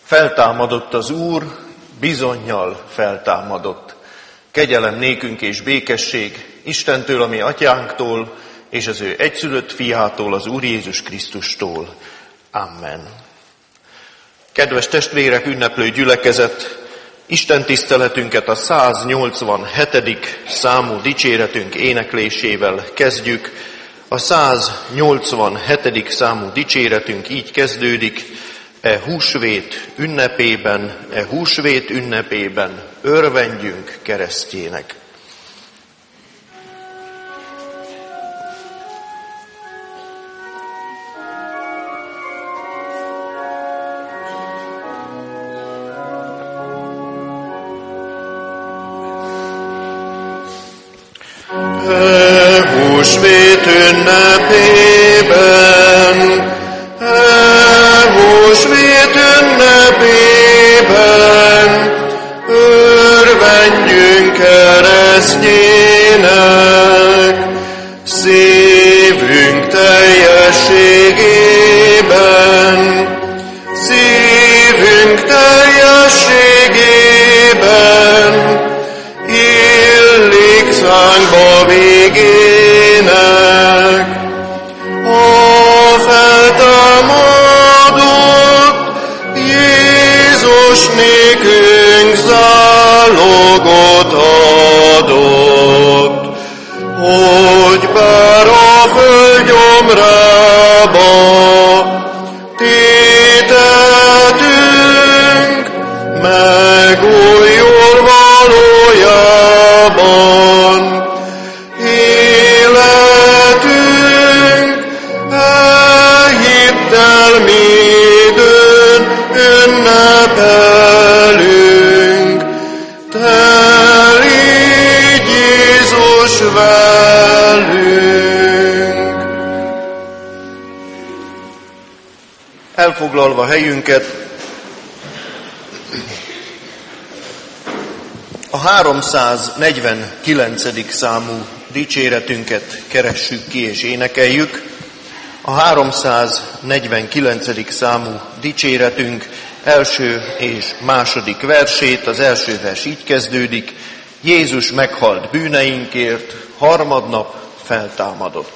Feltámadott az Úr, bizonnyal feltámadott. Kegyelem nékünk és békesség Istentől, a mi atyánktól, és az ő egyszülött fiától, az Úr Jézus Krisztustól. Amen. Kedves testvérek, ünneplő gyülekezet, Isten tiszteletünket a 187. számú dicséretünk éneklésével kezdjük. A 187. számú dicséretünk így kezdődik: E húsvét ünnepében örvendjünk keresztjének. Húsvét ünnepében, húsvét ünnepében, örvendjünk keresztjének, szívünk teljességében, illik szánkba végének. A feltámadott Jézus nékünk zálogot adott, hogy bár a föld gyomrába tétetünk, megújul valójában életünk, hittel mi időn ünnepelünk. Te légy Jézus velünk. Elfoglalva helyünket, a 349. számú dicséretünket keressük ki és énekeljük. A 349. számú dicséretünk első és második versét, az első vers így kezdődik: Jézus meghalt bűneinkért, harmadnap feltámadott.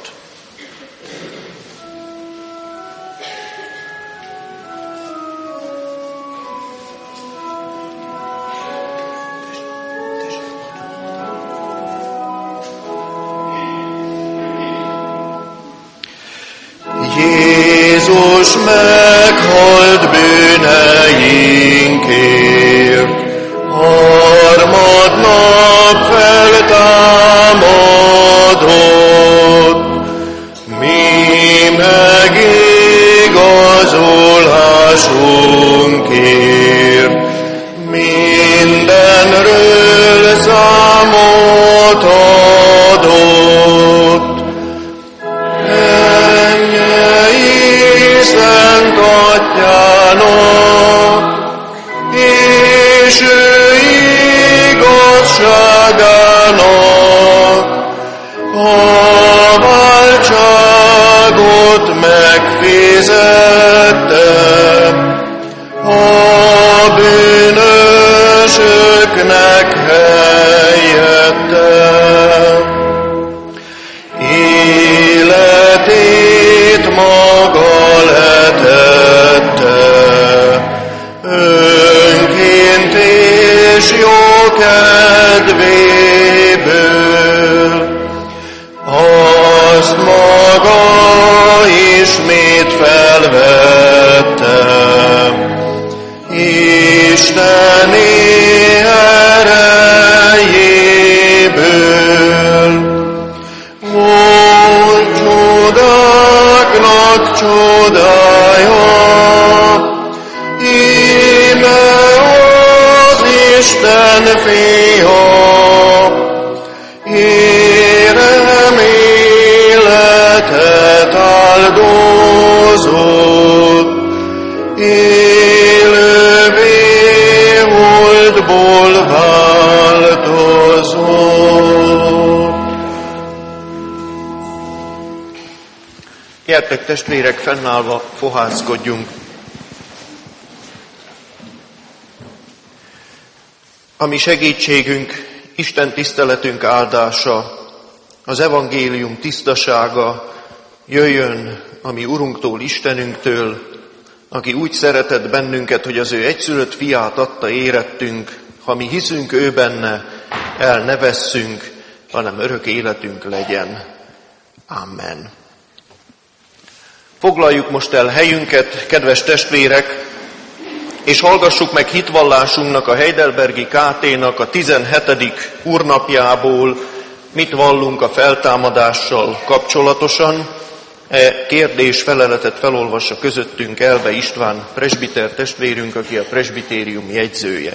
Jézus meghalt bűneinkért, harmadnap feltámadott, mi megigazulásunkért, mindenről számot adott. Szent Atyának, és ő igazságának a váltságot megfizette, a bűnösöknek helyette. Életét maga letette, önként és jó kedvéből, azt maga ismét felvette, Isteni erejéből. Csodáknak csodája, íme az Isten fia, érem életet áldozott, élővé holtból változott. Gyertek testvérek, fennállva fohászkodjunk. ami segítségünk, Isten tiszteletünk áldása, az evangélium tisztasága jöjjön a mi Urunktól, Istenünktől, aki úgy szeretett bennünket, hogy az ő egyszülött fiát adta érettünk, ha mi hiszünk ő benne, el ne vesszünk, hanem örök életünk legyen. Amen. Foglaljuk most el helyünket, kedves testvérek, és hallgassuk meg hitvallásunknak a Heidelbergi KT-nak a 17. úrnapjából, mit vallunk a feltámadással kapcsolatosan. Kérdés-feleletet felolvassa közöttünk Elbe István presbiter testvérünk, aki a presbitérium jegyzője.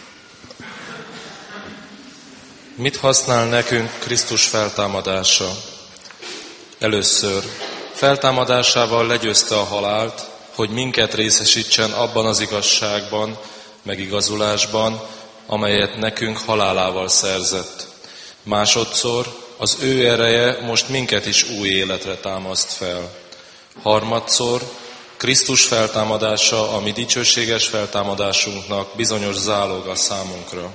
Mit használ nekünk Krisztus feltámadása? Először, feltámadásával legyőzte a halált, hogy minket részesítsen abban az igazságban, megigazulásban, amelyet nekünk halálával szerzett. Másodszor, az ő ereje most minket is új életre támaszt fel. Harmadszor, Krisztus feltámadása a mi dicsőséges feltámadásunknak bizonyos záloga számunkra.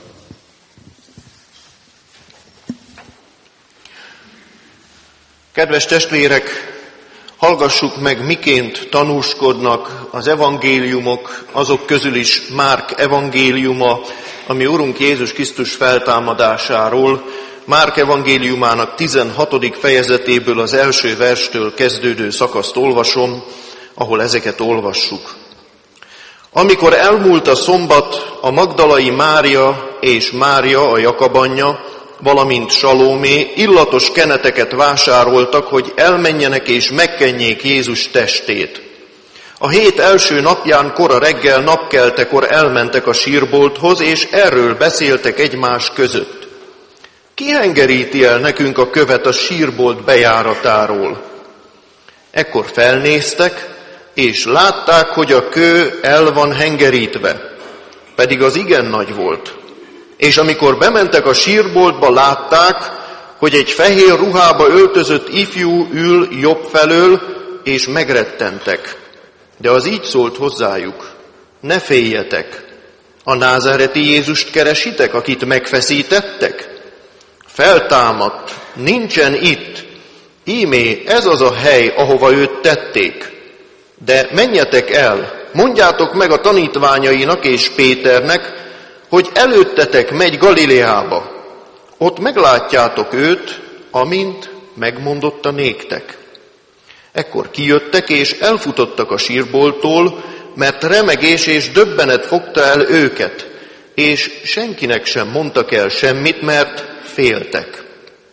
Kedves testvérek, hallgassuk meg, miként tanúskodnak az evangéliumok, azok közül is Márk evangéliuma, ami Urunk Jézus Krisztus feltámadásáról. Márk evangéliumának 16. fejezetéből az első verstől kezdődő szakaszt olvasom, ahol ezeket olvassuk. Amikor elmúlt a szombat, a magdalai Mária és Mária, a Jakab anyja, valamint Salómé illatos keneteket vásároltak, hogy elmenjenek és megkenjék Jézus testét. A hét első napján kora reggel napkeltekor elmentek a sírbolthoz, és erről beszéltek egymás között. Ki hengeríti el nekünk a követ a sírbolt bejáratáról? Ekkor felnéztek, és látták, hogy a kő el van hengerítve, pedig az igen nagy volt. És amikor bementek a sírboltba, látták, hogy egy fehér ruhába öltözött ifjú ül jobb felől, és megrettentek. De az így szólt hozzájuk: ne féljetek, a názáreti Jézust keresitek, akit megfeszítettek? Feltámadt, nincsen itt, íme ez az a hely, ahova őt tették. De menjetek el, mondjátok meg a tanítványainak és Péternek, hogy előttetek megy Galileába. Ott meglátjátok őt, amint megmondotta néktek. Ekkor kijöttek és elfutottak a sírbolttól, mert remegés és döbbenet fogta el őket, és senkinek sem mondtak el semmit, mert féltek.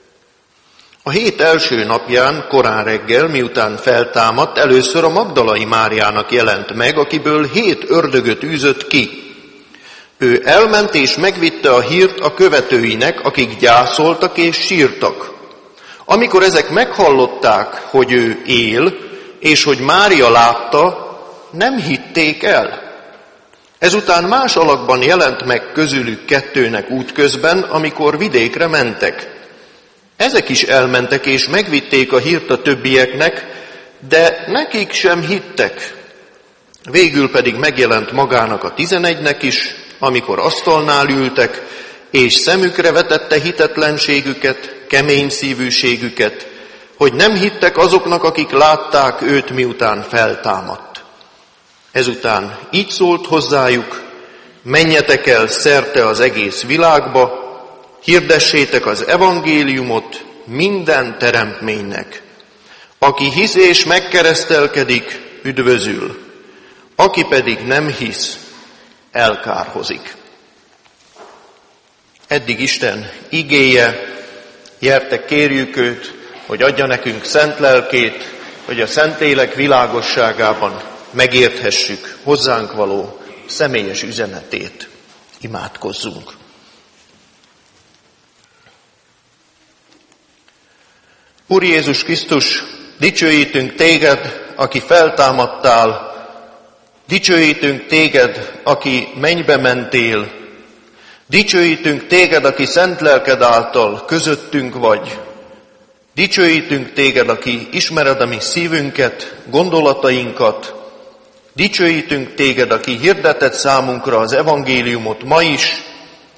A hét első napján, korán reggel, miután feltámadt, először a magdalai Máriának jelent meg, akiből 7 ördögöt űzött ki. Ő elment és megvitte a hírt a követőinek, akik gyászoltak és sírtak. Amikor ezek meghallották, hogy ő él, és hogy Mária látta, nem hitték el. Ezután más alakban jelent meg közülük 2-nek útközben, amikor vidékre mentek. Ezek is elmentek és megvitték a hírt a többieknek, de nekik sem hittek. Végül pedig megjelent magának a 11-nek is, amikor asztalnál ültek, és szemükre vetette hitetlenségüket, kemény szívűségüket, hogy nem hittek azoknak, akik látták őt, miután feltámadt. Ezután így szólt hozzájuk: menjetek el szerte az egész világba, hirdessétek az evangéliumot minden teremtménynek. Aki hisz és megkeresztelkedik, üdvözül, aki pedig nem hisz, elkárhozik. Eddig Isten igéje, gyertek, kérjük őt, hogy adja nekünk szent lelkét, hogy a Szentlélek világosságában megérthessük hozzánk való személyes üzenetét. Imádkozzunk. Úr Jézus Krisztus, dicsőítünk téged, aki feltámadtál, dicsőítünk téged, aki mennybe mentél, dicsőítünk téged, aki szent lelked által közöttünk vagy, dicsőítünk téged, aki ismered a mi szívünket, gondolatainkat, dicsőítünk téged, aki hirdeted számunkra az evangéliumot ma is,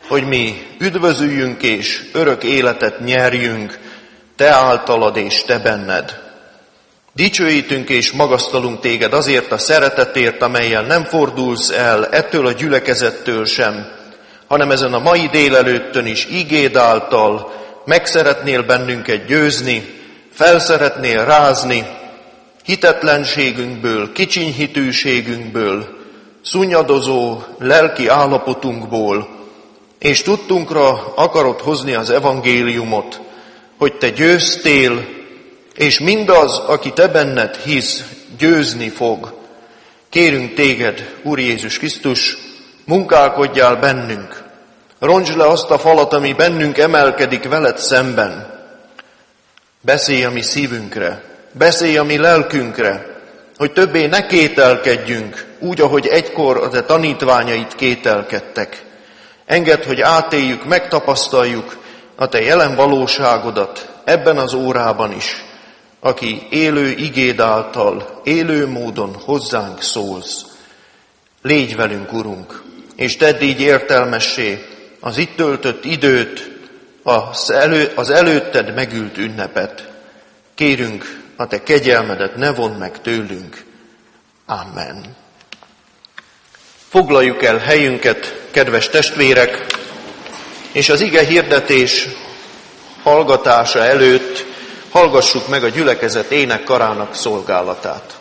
hogy mi üdvözüljünk és örök életet nyerjünk, Te általad és Te benned. Dicsőítünk és magasztalunk Téged azért a szeretetért, amellyel nem fordulsz el ettől a gyülekezettől sem, hanem ezen a mai délelőttön is igéd által meg szeretnél bennünket győzni, fel szeretnél rázni, hitetlenségünkből, kicsinyhitűségünkből, szunnyadozó lelki állapotunkból, és tudtunkra akarod hozni az evangéliumot, hogy Te győztél, és mindaz, aki Te benned hisz, győzni fog. Kérünk Téged, Úr Jézus Krisztus, munkálkodjál bennünk, rontsd le azt a falat, ami bennünk emelkedik veled szemben. Beszélj a mi szívünkre, beszélj a mi lelkünkre, hogy többé ne kételkedjünk, úgy, ahogy egykor a Te tanítványait kételkedtek. Engedd, hogy átéljük, megtapasztaljuk a Te jelen valóságodat ebben az órában is, aki élő igéd által, élő módon hozzánk szólsz. Légy velünk, Urunk, és tedd így értelmessé az itt töltött időt, az előtted megült ünnepet. Kérünk, a Te kegyelmedet ne vondd meg tőlünk. Amen. Foglaljuk el helyünket, kedves testvérek, és az ige hirdetés hallgatása előtt hallgassuk meg a gyülekezet énekkarának szolgálatát.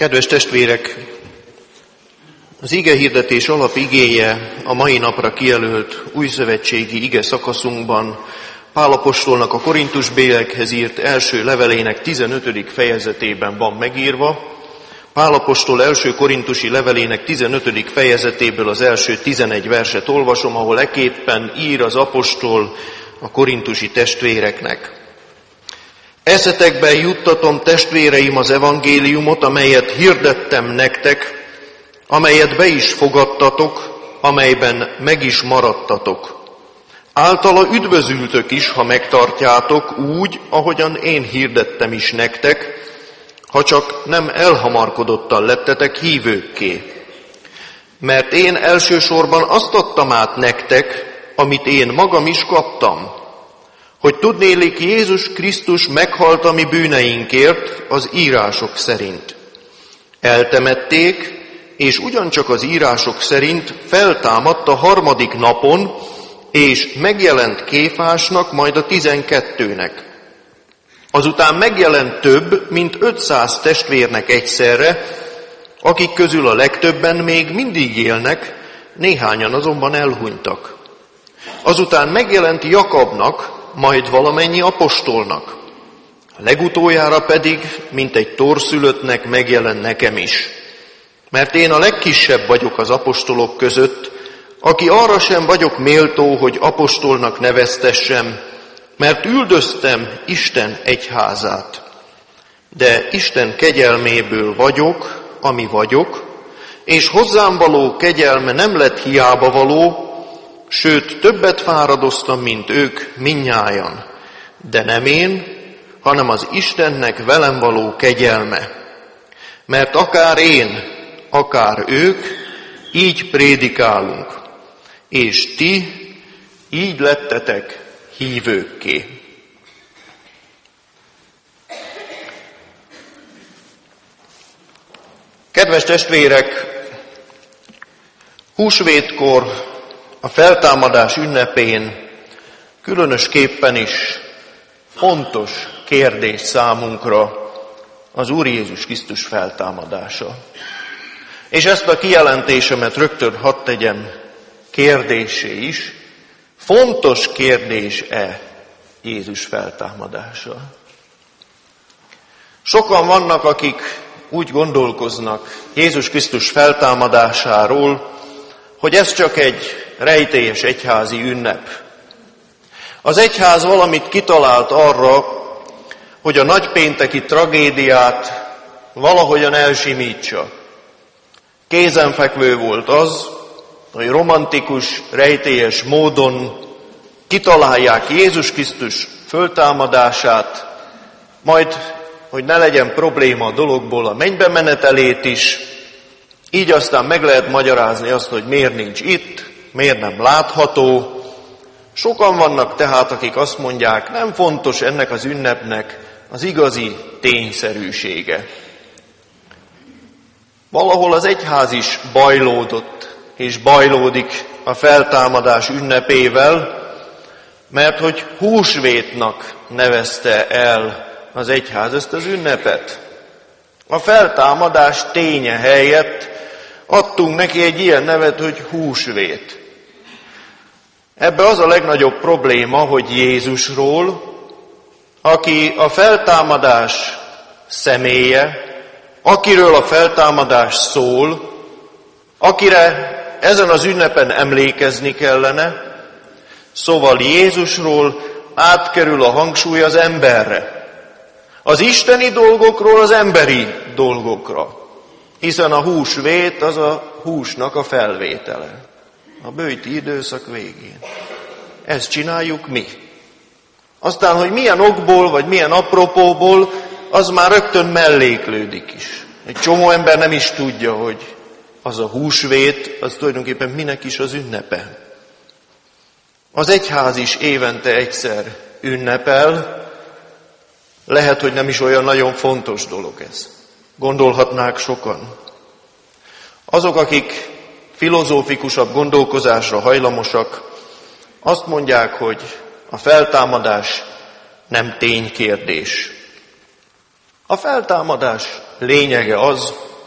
Kedves testvérek, az igehirdetés alapigéje a mai napra kijelölt újszövetségi ige szakaszunkban Pál apostolnak a korintusbéliekhez írt első levelének 15. fejezetében van megírva. Pál apostol első korintusi levelének 15. fejezetéből az első 11 verset olvasom, ahol eképpen ír az apostol a korintusi testvéreknek. Eszetekben juttatom, testvéreim, az evangéliumot, amelyet hirdettem nektek, amelyet be is fogadtatok, amelyben meg is maradtatok. Általa üdvözültök is, ha megtartjátok úgy, ahogyan én hirdettem is nektek, ha csak nem elhamarkodottan lettetek hívőkké. Mert én elsősorban azt adtam át nektek, amit én magam is kaptam, hogy tudnélik, Jézus Krisztus meghalt a mi bűneinkért az írások szerint. Eltemették, és ugyancsak az írások szerint feltámadt a harmadik napon, és megjelent Kéfásnak, majd a 12-nek. Azután megjelent több, mint 500 testvérnek egyszerre, akik közül a legtöbben még mindig élnek, néhányan azonban elhunytak. Azután megjelent Jakabnak, majd valamennyi apostolnak. Legutoljára pedig, mint egy torszülöttnek megjelent nekem is. Mert én a legkisebb vagyok az apostolok között, aki arra sem vagyok méltó, hogy apostolnak neveztessem, mert üldöztem Isten egyházát. De Isten kegyelméből vagyok, ami vagyok, és hozzám való kegyelme nem lett hiába való, sőt, többet fáradoztam, mint ők mindnyájan. De nem én, hanem az Istennek velem való kegyelme. Mert akár én, akár ők, így prédikálunk, és ti így lettetek hívőkké. Kedves testvérek, húsvétkor, a feltámadás ünnepén különösképpen is fontos kérdés számunkra az Úr Jézus Krisztus feltámadása. És ezt a kijelentésemet rögtön hadd tegyem kérdésé is. Fontos kérdés-e Jézus feltámadása? Sokan vannak, akik úgy gondolkoznak Jézus Krisztus feltámadásáról, hogy ez csak egy rejtélyes egyházi ünnep. Az egyház valamit kitalált arra, hogy a nagypénteki tragédiát valahogyan elsimítsa. Kézenfekvő volt az, hogy romantikus, rejtélyes módon kitalálják Jézus Krisztus föltámadását, majd, hogy ne legyen probléma a dologból, a mennybe menetelét is, így aztán meg lehet magyarázni azt, hogy miért nincs itt, miért nem látható. Sokan vannak tehát, akik azt mondják, nem fontos ennek az ünnepnek az igazi tényszerűsége. Valahol az egyház is bajlódott és bajlódik a feltámadás ünnepével, mert hogy húsvétnak nevezte el az egyház ezt az ünnepet. A feltámadás ténye helyett adtunk neki egy ilyen nevet, hogy húsvét. Ebbe az a legnagyobb probléma, hogy Jézusról, aki a feltámadás személye, akiről a feltámadás szól, akire ezen az ünnepen emlékezni kellene, szóval Jézusról átkerül a hangsúly az emberre. Az isteni dolgokról az emberi dolgokra. Hiszen a húsvét az a húsnak a felvétele. A böjti időszak végén. Ezt csináljuk mi. Aztán, hogy milyen okból, vagy milyen apropóból, az már rögtön melléklődik is. Egy csomó ember nem is tudja, hogy az a húsvét, az tulajdonképpen minek is az ünnepe. Az egyház is évente egyszer ünnepel, lehet, hogy nem is olyan nagyon fontos dolog ez. Gondolhatnák sokan. Azok, akik filozófikusabb gondolkozásra hajlamosak, azt mondják, hogy a feltámadás nem ténykérdés. A feltámadás lényege az,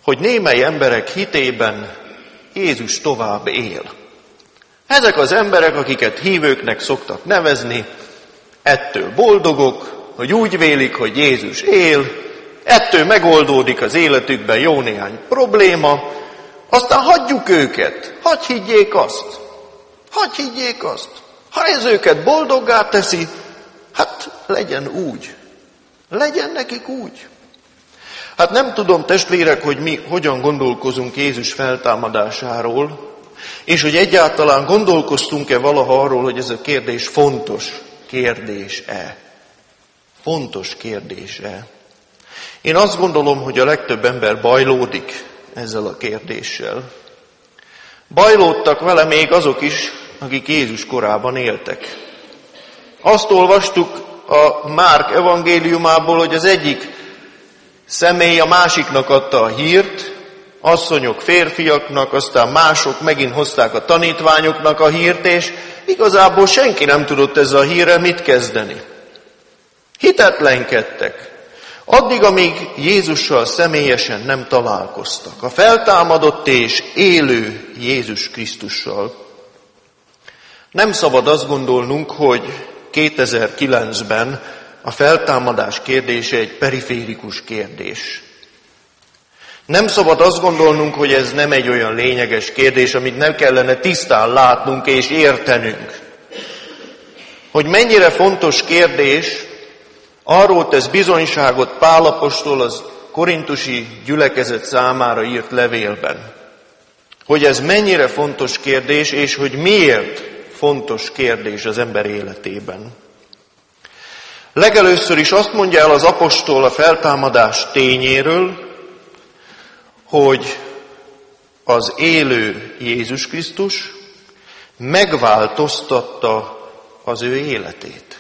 hogy némely emberek hitében Jézus tovább él. Ezek az emberek, akiket hívőknek szoktak nevezni, ettől boldogok, hogy úgy vélik, hogy Jézus él, ettől megoldódik az életükben jó néhány probléma, aztán hagyjuk őket, hadd higgyék azt. Ha ez őket boldoggá teszi, hát legyen úgy. Legyen nekik úgy. Hát nem tudom, testvérek, hogy mi hogyan gondolkozunk Jézus feltámadásáról, és hogy egyáltalán gondolkoztunk-e valaha arról, hogy ez a kérdés fontos kérdés-e. Fontos kérdés-e. Én azt gondolom, hogy a legtöbb ember bajlódik ezzel a kérdéssel. Bajlódtak vele még azok is, akik Jézus korában éltek. Azt olvastuk a Márk evangéliumából, hogy az egyik személy a másiknak adta a hírt, asszonyok férfiaknak, aztán mások megint hozták a tanítványoknak a hírt, és igazából senki nem tudott ezzel a hírrel mit kezdeni. Hitetlenkedtek. Addig, amíg Jézussal személyesen nem találkoztak. A feltámadott és élő Jézus Krisztussal. Nem szabad azt gondolnunk, hogy 2009-ben a feltámadás kérdése egy periférikus kérdés. Nem szabad azt gondolnunk, hogy ez nem egy olyan lényeges kérdés, amit nem kellene tisztán látnunk és értenünk. Hogy mennyire fontos kérdés, arról tesz bizonyságot Pál apostol az korintusi gyülekezet számára írt levélben. Hogy ez mennyire fontos kérdés, és hogy miért fontos kérdés az ember életében. Legelőször is azt mondja el az apostol a feltámadás tényéről, hogy az élő Jézus Krisztus megváltoztatta az ő életét.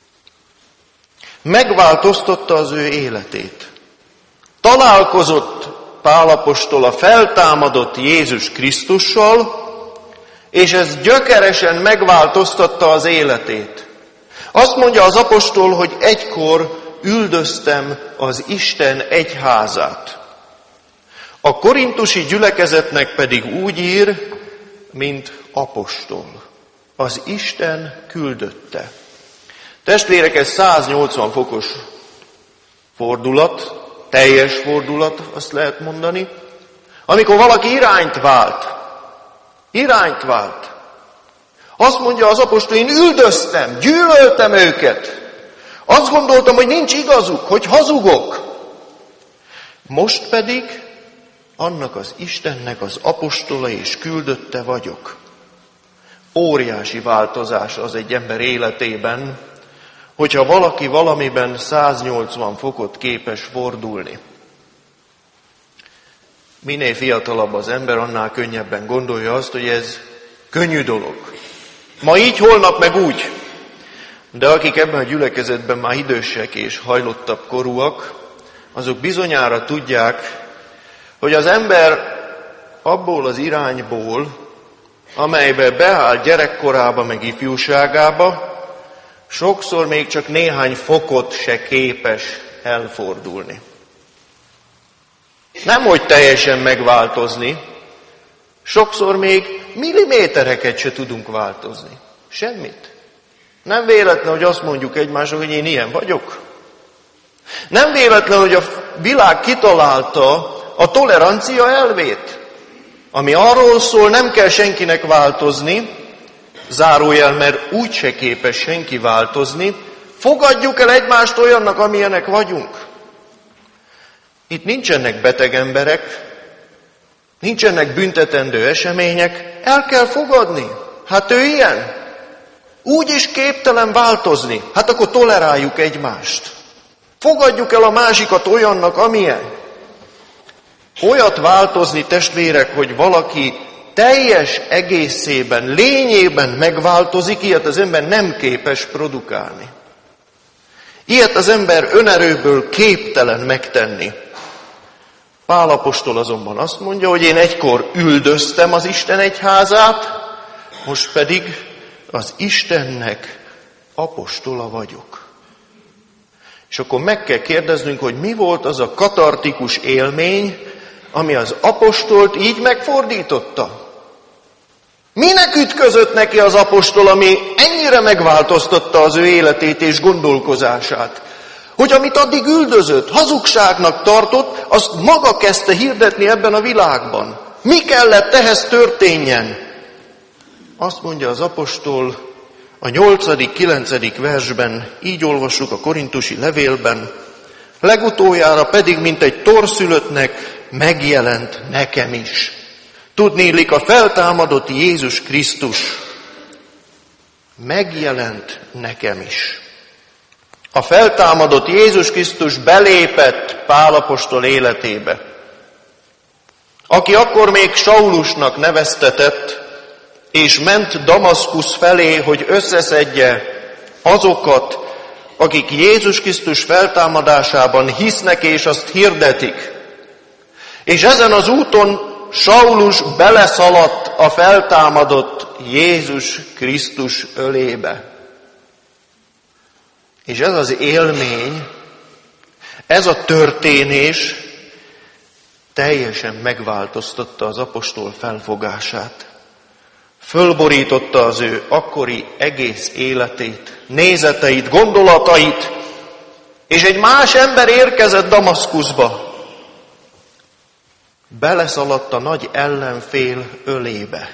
Megváltoztatta az ő életét. Találkozott Pál apostol a feltámadott Jézus Krisztussal, és ez gyökeresen megváltoztatta az életét. Azt mondja az apostol, hogy egykor üldöztem az Isten egyházát. A korintusi gyülekezetnek pedig úgy ír, mint apostol. Az Isten küldötte. Testvérek, ez 180 fokos fordulat, teljes fordulat, azt lehet mondani, amikor valaki irányt vált. Azt mondja az apostol, én üldöztem, gyűlöltem őket. Azt gondoltam, hogy nincs igazuk, hogy hazugok. Most pedig annak az Istennek az apostola és küldötte vagyok. Óriási változás az egy ember életében, hogyha valaki valamiben 180 fokot képes fordulni. Minél fiatalabb az ember, annál könnyebben gondolja azt, hogy ez könnyű dolog. Ma így, holnap meg úgy. De akik ebben a gyülekezetben már idősek és hajlottabb korúak, azok bizonyára tudják, hogy az ember abból az irányból, amelybe beáll gyerekkorába meg ifjúságába, sokszor még csak néhány fokot se képes elfordulni. Nemhogy teljesen megváltozni, sokszor még millimétereket se tudunk változni. Semmit. Nem véletlen, hogy azt mondjuk egymásnak, hogy én ilyen vagyok. Nem véletlen, hogy a világ kitalálta a tolerancia elvét, ami arról szól, nem kell senkinek változni, zárójel, mert úgyse képes senki változni, fogadjuk el egymást olyannak, amilyenek vagyunk. Itt nincsenek beteg emberek, nincsenek büntetendő események, el kell fogadni. Hát ő ilyen. Úgy is képtelen változni. Hát akkor toleráljuk egymást. Fogadjuk el a másikat olyannak, amilyen. Olyat változni, testvérek, hogy valaki teljes egészében, lényében megváltozik, ilyet az ember nem képes produkálni. Ilyet az ember önerőből képtelen megtenni. Pál apostol azonban azt mondja, hogy én egykor üldöztem az Isten egyházát, most pedig az Istennek apostola vagyok. És akkor meg kell kérdeznünk, hogy mi volt az a katartikus élmény, ami az apostolt így megfordította? Minek ütközött neki az apostol, ami ennyire megváltoztatta az ő életét és gondolkozását? Hogy amit addig üldözött, hazugságnak tartott, azt maga kezdte hirdetni ebben a világban. Mi kellett ehhez történjen? Azt mondja az apostol a 8.-9. versben, így olvassuk a korintusi levélben, legutoljára pedig, mint egy torszülöttnek, megjelent nekem is. Tudnélik, a feltámadott Jézus Krisztus megjelent nekem is. A feltámadott Jézus Krisztus belépett Pál apostol életébe, aki akkor még Saulusnak neveztetett, és ment Damaszkusz felé, hogy összeszedje azokat, akik Jézus Krisztus feltámadásában hisznek, és azt hirdetik. És ezen az úton Saulus beleszaladt a feltámadott Jézus Krisztus ölébe. És ez az élmény, ez a történés teljesen megváltoztatta az apostol felfogását. Fölborította az ő akkori egész életét, nézeteit, gondolatait, és egy más ember érkezett Damaszkuszba. Beleszaladt a nagy ellenfél ölébe.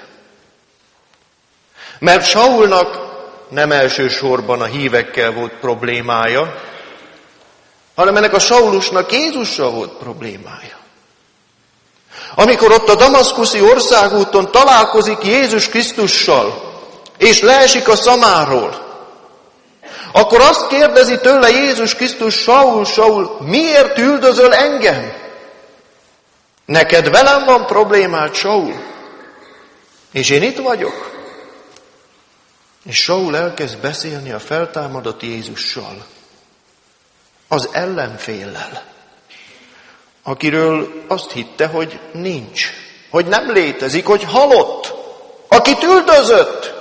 Mert Saulnak nem elsősorban a hívekkel volt problémája, hanem ennek a Saulusnak Jézussal volt problémája. Amikor ott a damaszkuszi országúton találkozik Jézus Krisztussal, és leesik a szamáról, akkor azt kérdezi tőle Jézus Krisztus: Saul, Saul, miért üldözöl engem? Neked velem van problémád, Saul? És én itt vagyok. És Saul elkezd beszélni a feltámadott Jézussal, az ellenféllel, akiről azt hitte, hogy nincs, hogy nem létezik, hogy halott, akit üldözött.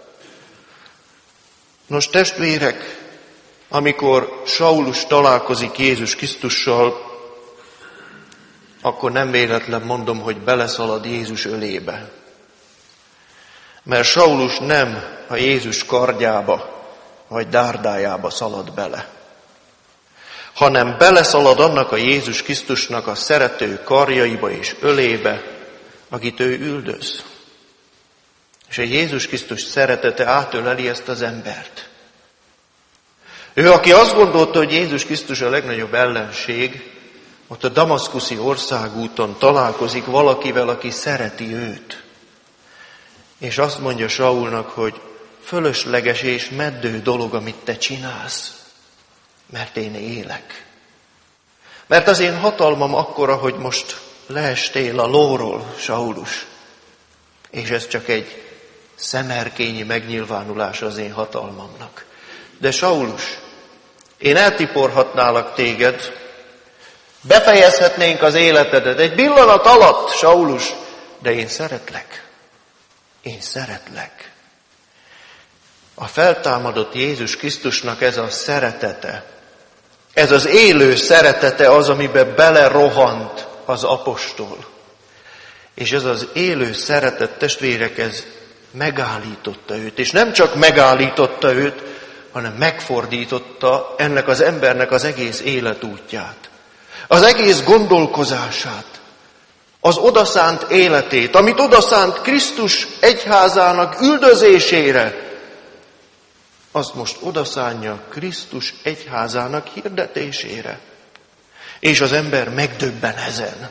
Nos, testvérek, amikor Saulus találkozik Jézus Krisztussal, akkor nem véletlen mondom, hogy beleszalad Jézus ölébe. Mert Saulus nem a Jézus kardjába vagy dárdájába szalad bele, hanem beleszalad annak a Jézus Krisztusnak a szerető karjaiba és ölébe, akit ő üldöz. És a Jézus Krisztus szeretete átöleli ezt az embert. Ő, aki azt gondolta, hogy Jézus Krisztus a legnagyobb ellenség, ott a damaszkuszi országúton találkozik valakivel, aki szereti őt. És azt mondja Saulnak, hogy fölösleges és meddő dolog, amit te csinálsz, mert én élek. Mert az én hatalmam akkora, hogy most leestél a lóról, Saulus. És ez csak egy szemerkényi megnyilvánulás az én hatalmamnak. De Saulus, én eltiporhatnálak téged, befejezhetnénk az életedet egy pillanat alatt, Saulus, de én szeretlek. Én szeretlek. A feltámadott Jézus Krisztusnak ez a szeretete, ez az élő szeretete az, amiben belerohant az apostol. És ez az élő szeretet, testvérek, ez megállította őt. És nem csak megállította őt, hanem megfordította ennek az embernek az egész életútját. Az egész gondolkozását. Az odaszánt életét, amit odaszánt Krisztus egyházának üldözésére, azt most odaszánja Krisztus egyházának hirdetésére. És az ember megdöbben ezen.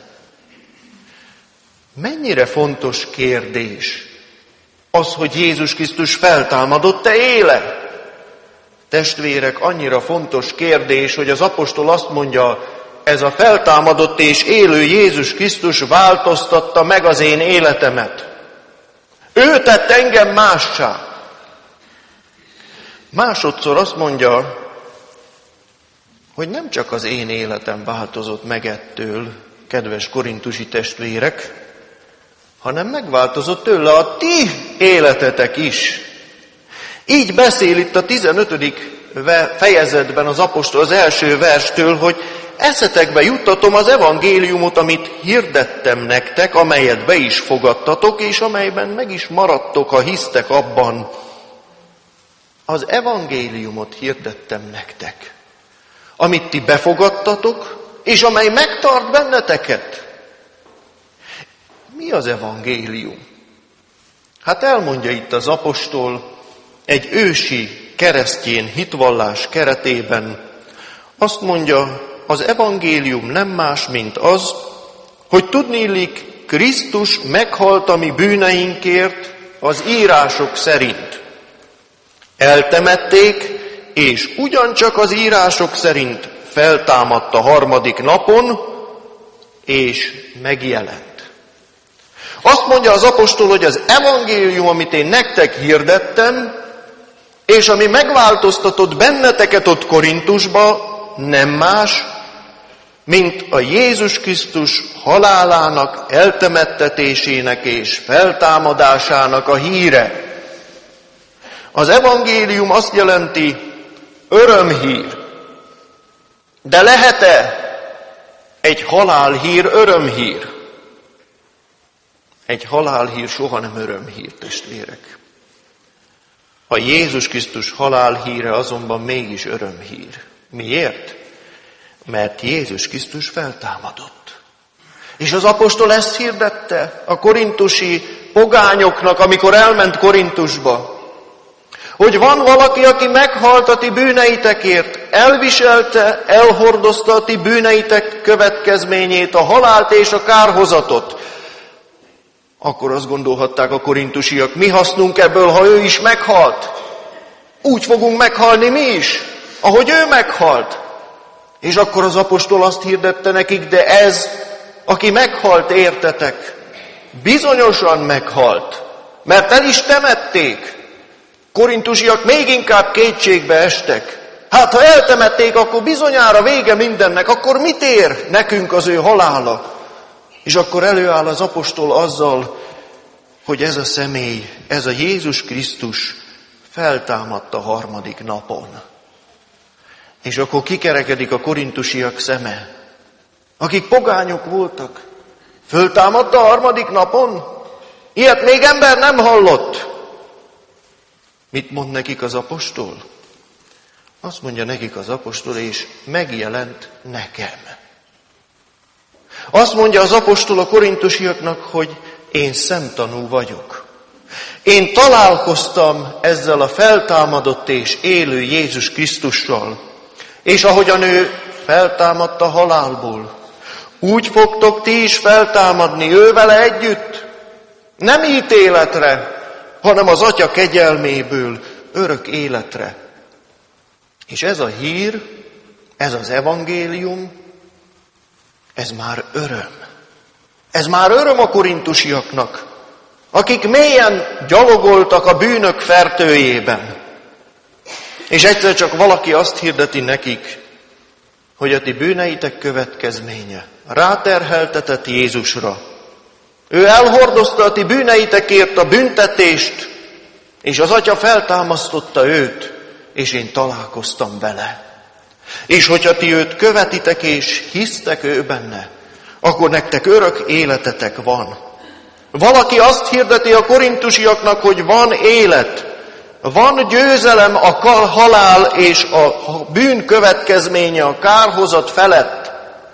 Mennyire fontos kérdés az, hogy Jézus Krisztus feltámadott-e éle? Testvérek, annyira fontos kérdés, hogy az apostol azt mondja, ez a feltámadott és élő Jézus Krisztus változtatta meg az én életemet. Ő tett engem mássá. Másodszor azt mondja, hogy nem csak az én életem változott meg ettől, kedves korintusi testvérek, hanem megváltozott tőle a ti életetek is. Így beszél itt a 15. fejezetben az apostol az első verstől, hogy eszetekbe juttatom az evangéliumot, amit hirdettem nektek, amelyet be is fogadtatok, és amelyben meg is maradtok, ha hisztek abban. Az evangéliumot hirdettem nektek, amit ti befogadtatok, és amely megtart benneteket. Mi az evangélium? Hát elmondja itt az apostol egy ősi keresztény hitvallás keretében. Azt mondja, az evangélium nem más, mint az, hogy tudniillik, Krisztus meghalt a mi bűneinkért az írások szerint. Eltemették, és ugyancsak az írások szerint feltámadt a harmadik napon, és megjelent. Azt mondja az apostol, hogy az evangélium, amit én nektek hirdettem, és ami megváltoztatott benneteket ott Korintusba, nem más, mint a Jézus Krisztus halálának, eltemettetésének és feltámadásának a híre. Az evangélium azt jelenti örömhír. De lehet-e egy halálhír örömhír? Egy halálhír soha nem örömhír, testvérek. A Jézus Krisztus halálhíre azonban mégis örömhír. Miért? Mert Jézus Krisztus feltámadott. És az apostol ezt hirdette a korintusi pogányoknak, amikor elment Korintusba, hogy van valaki, aki meghalt a ti bűneitekért, elviselte, elhordozta a ti bűneitek következményét, a halált és a kárhozatot. Akkor azt gondolhatták a korintusiak, mi hasznunk ebből, ha ő is meghalt? Úgy fogunk meghalni mi is, ahogy ő meghalt. És akkor az apostol azt hirdette nekik, de ez, aki meghalt értetek, bizonyosan meghalt, mert el is temették. Korintusiak még inkább kétségbe estek. Hát ha eltemették, akkor bizonyára vége mindennek, akkor mit ér nekünk az ő halála? És akkor előáll az apostol azzal, hogy ez a személy, ez a Jézus Krisztus feltámadt a harmadik napon. És akkor kikerekedik a korintusiak szeme, akik pogányok voltak. Föltámadt a harmadik napon? Ilyet még ember nem hallott. Mit mond nekik az apostol? Azt mondja nekik az apostol, és megjelent nekem. Azt mondja az apostol a korintusiaknak, hogy én szemtanú vagyok. Én találkoztam ezzel a feltámadott és élő Jézus Krisztussal, és ahogyan ő feltámadt a halálból, úgy fogtok ti is feltámadni ő vele együtt, nem ítéletre, hanem az Atya kegyelméből örök életre. És ez a hír, ez az evangélium, ez már öröm. Ez már öröm a korintusiaknak, akik mélyen gyalogoltak a bűnök fertőjében. És egyszer csak valaki azt hirdeti nekik, hogy a ti bűneitek következménye ráterheltetett Jézusra. Ő elhordozta a ti bűneitekért a büntetést, és az Atya feltámasztotta őt, és én találkoztam vele. És hogyha ti őt követitek és hisztek ő benne, akkor nektek örök életetek van. Valaki azt hirdeti a korintusiaknak, hogy van élet, van győzelem a halál és a bűn következménye, a kárhozat felett.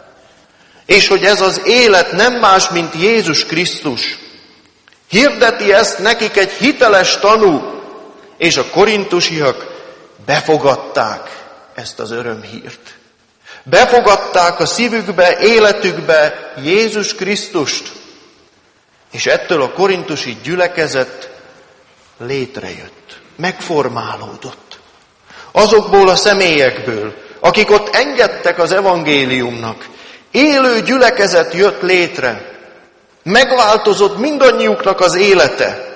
És hogy ez az élet nem más, mint Jézus Krisztus. Hirdeti ezt nekik egy hiteles tanú, és a korintusiak befogadták ezt az örömhírt. Befogadták a szívükbe, életükbe Jézus Krisztust, és ettől a korintusi gyülekezet létrejött, megformálódott. Azokból a személyekből, akik ott engedtek az evangéliumnak, élő gyülekezet jött létre, megváltozott mindannyiuknak az élete.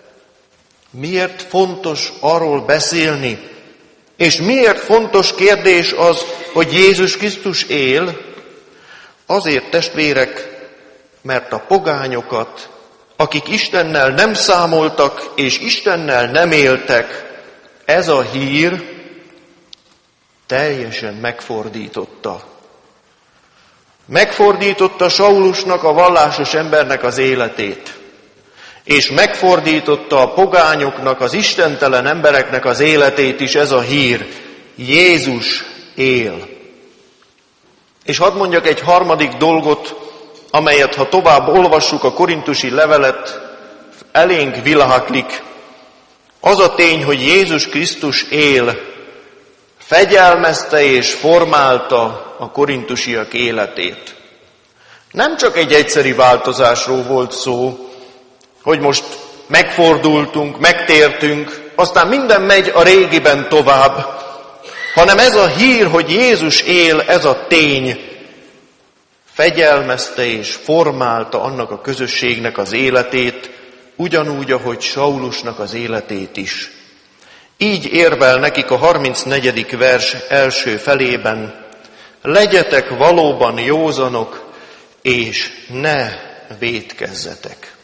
Miért fontos arról beszélni, és miért fontos kérdés az, hogy Jézus Krisztus él? Azért, testvérek, mert a pogányokat, akik Istennel nem számoltak, és Istennel nem éltek, ez a hír teljesen megfordította. Megfordította Saulusnak, a vallásos embernek az életét, és megfordította a pogányoknak, az istentelen embereknek az életét is ez a hír. Jézus él. És hadd mondjak egy harmadik dolgot, amelyet, ha tovább olvassuk a korintusi levelet, elénk világlik. Az a tény, hogy Jézus Krisztus él, fegyelmezte és formálta a korintusiak életét. Nem csak egy egyszeri változásról volt szó, hogy most megfordultunk, megtértünk, aztán minden megy a régiben tovább, hanem ez a hír, hogy Jézus él, ez a tény, fegyelmezte és formálta annak a közösségnek az életét, ugyanúgy, ahogy Saulusnak az életét is. Így érvel nekik a 34. vers első felében: legyetek valóban józanok, és ne vétkezzetek.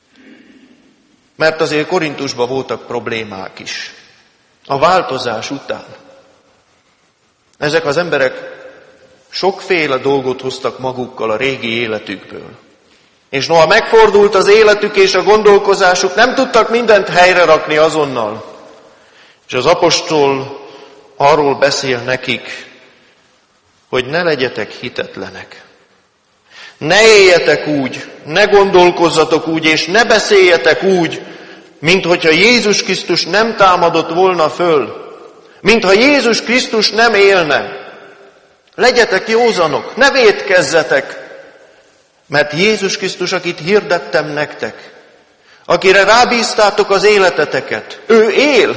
Mert azért Korintusban voltak problémák is. A változás után. Ezek az emberek sokféle dolgot hoztak magukkal a régi életükből. És noha megfordult az életük és a gondolkozásuk, nem tudtak mindent helyre rakni azonnal. És az apostol arról beszél nekik, hogy ne legyetek hitetlenek. Ne éljetek úgy, ne gondolkozzatok úgy, és ne beszéljetek úgy, minthogyha Jézus Krisztus nem támadott volna föl, mintha Jézus Krisztus nem élne. Legyetek józanok, ne vétkezzetek, mert Jézus Krisztus, akit hirdettem nektek, akire rábíztátok az életeteket, ő él,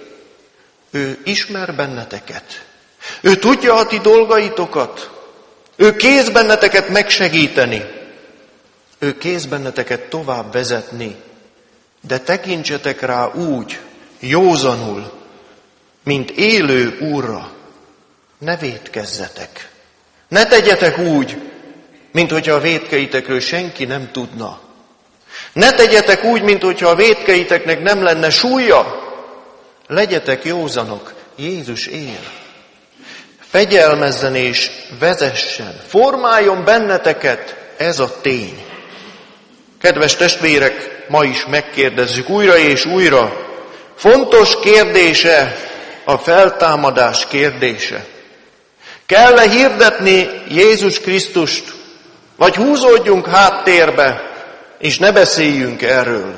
ő ismer benneteket, ő tudja a ti dolgaitokat, ő kész benneteket megsegíteni, ő kész benneteket tovább vezetni, de tekintsetek rá úgy, józanul, mint élő Úrra. Ne vétkezzetek. Ne tegyetek úgy, mint hogyha a vétkeitekről senki nem tudna. Ne tegyetek úgy, mint hogyha a vétkeiteknek nem lenne súlya. Legyetek józanok, Jézus él. Fegyelmezzen és vezessen, formáljon benneteket ez a tény. Kedves testvérek, ma is megkérdezzük újra és újra, fontos kérdése a feltámadás kérdése. Kell-e hirdetni Jézus Krisztust, vagy húzódjunk háttérbe, és ne beszéljünk erről?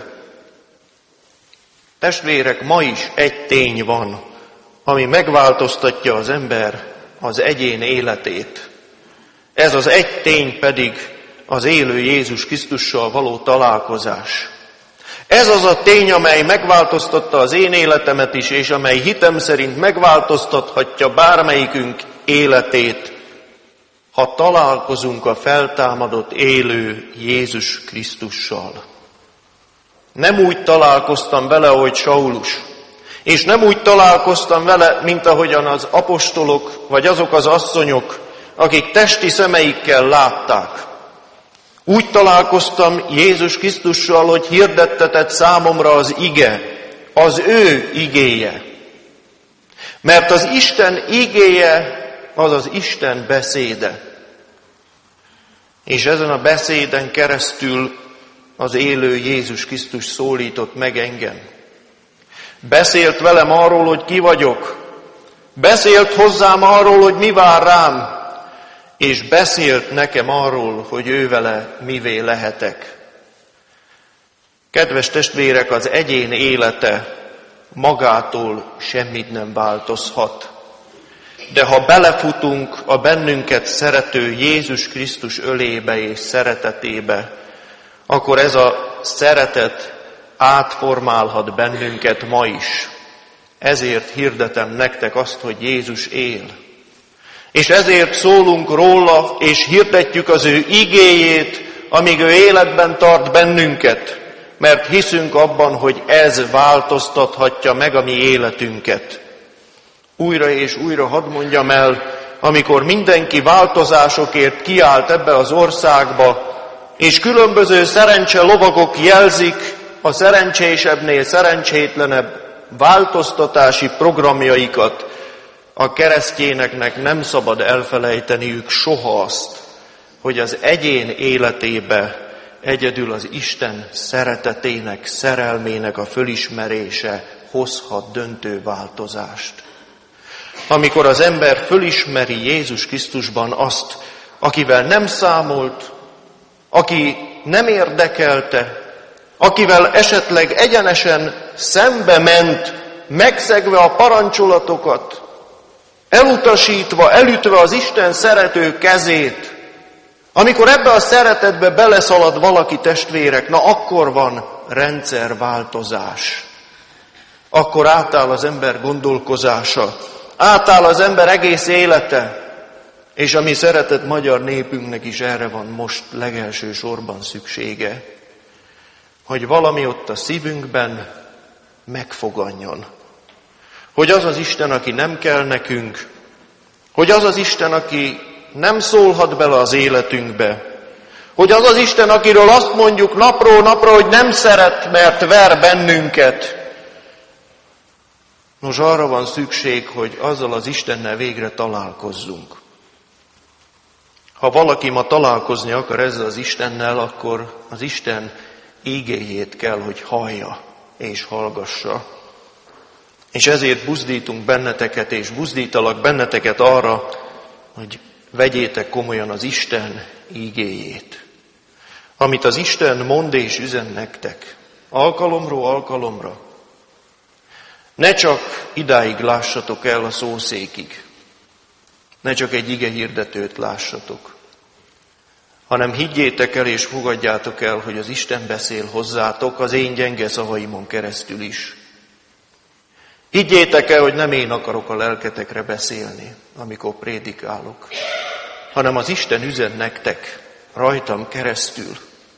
Testvérek, ma is egy tény van, ami megváltoztatja az ember, az egyén életét. Ez az egy tény pedig az élő Jézus Krisztussal való találkozás. Ez az a tény, amely megváltoztatta az én életemet is, és amely hitem szerint megváltoztathatja bármelyikünk életét, ha találkozunk a feltámadott élő Jézus Krisztussal. Nem úgy találkoztam vele, ahogy Saulus, és nem úgy találkoztam vele, mint ahogyan az apostolok, vagy azok az asszonyok, akik testi szemeikkel látták. Úgy találkoztam Jézus Krisztussal, hogy hirdettetett számomra az ige, az ő igéje. Mert az Isten igéje az az Isten beszéde. És ezen a beszéden keresztül az élő Jézus Krisztus szólított meg engem. Beszélt velem arról, hogy ki vagyok. Beszélt hozzám arról, hogy mi vár rám. És beszélt nekem arról, hogy ő vele mivé lehetek. Kedves testvérek, az egyén élete magától semmit nem változhat. De ha belefutunk a bennünket szerető Jézus Krisztus ölébe és szeretetébe, akkor ez a szeretet átformálhat bennünket ma is. Ezért hirdetem nektek azt, hogy Jézus él. És ezért szólunk róla, és hirdetjük az ő igéjét, amíg ő életben tart bennünket, mert hiszünk abban, hogy ez változtathatja meg a mi életünket. Újra és újra hadd mondjam el, amikor mindenki változásokért kiállt ebbe az országba, és különböző szerencse lovagok jelzik a szerencsésebbnél szerencsétlenebb változtatási programjaikat, a keresztényeknek nem szabad elfelejteniük soha azt, hogy az egyén életébe egyedül az Isten szeretetének, szerelmének a fölismerése hozhat döntő változást. Amikor az ember fölismeri Jézus Krisztusban azt, akivel nem számolt, aki nem érdekelte, akivel esetleg egyenesen szembe ment, megszegve a parancsolatokat, elutasítva, elütve az Isten szerető kezét, amikor ebbe a szeretetbe beleszalad valaki, testvérek, na akkor van rendszerváltozás. Akkor átáll az ember gondolkozása, átáll az ember egész élete, és a mi szeretett magyar népünknek is erre van most legelső sorban szüksége, hogy valami ott a szívünkben megfoganjon. Hogy az az Isten, aki nem kell nekünk, hogy az az Isten, aki nem szólhat bele az életünkbe, hogy az az Isten, akiről azt mondjuk napról napra, hogy nem szeret, mert ver bennünket. Nos, arra van szükség, hogy azzal az Istennel végre találkozzunk. Ha valaki ma találkozni akar ezzel az Istennel, akkor az Isten ígéjét kell, hogy hallja és hallgassa. És ezért buzdítunk benneteket, és buzdítalak benneteket arra, hogy vegyétek komolyan az Isten ígéjét. Amit az Isten mond és üzen nektek, alkalomról alkalomra. Ne csak idáig lássatok el a szószékig, ne csak egy ige hirdetőt lássatok, hanem higgyétek el és fogadjátok el, hogy az Isten beszél hozzátok az én gyenge szavaimon keresztül is. Higgyétek el, hogy nem én akarok a lelketekre beszélni, amikor prédikálok, hanem az Isten üzen nektek rajtam keresztül.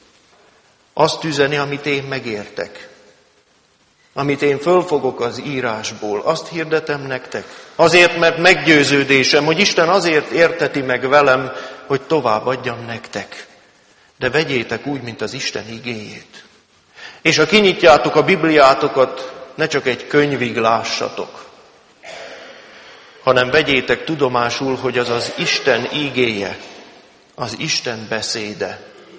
Azt üzeni, amit én megértek, amit én fölfogok az írásból, azt hirdetem nektek. Azért, mert meggyőződésem, hogy Isten azért érteti meg velem, hogy továbbadjam nektek. De vegyétek úgy, mint az Isten igéjét. És ha kinyitjátok a Bibliátokat, ne csak egy könyvig lássatok, hanem vegyétek tudomásul, hogy az az Isten igéje, az Isten beszéde.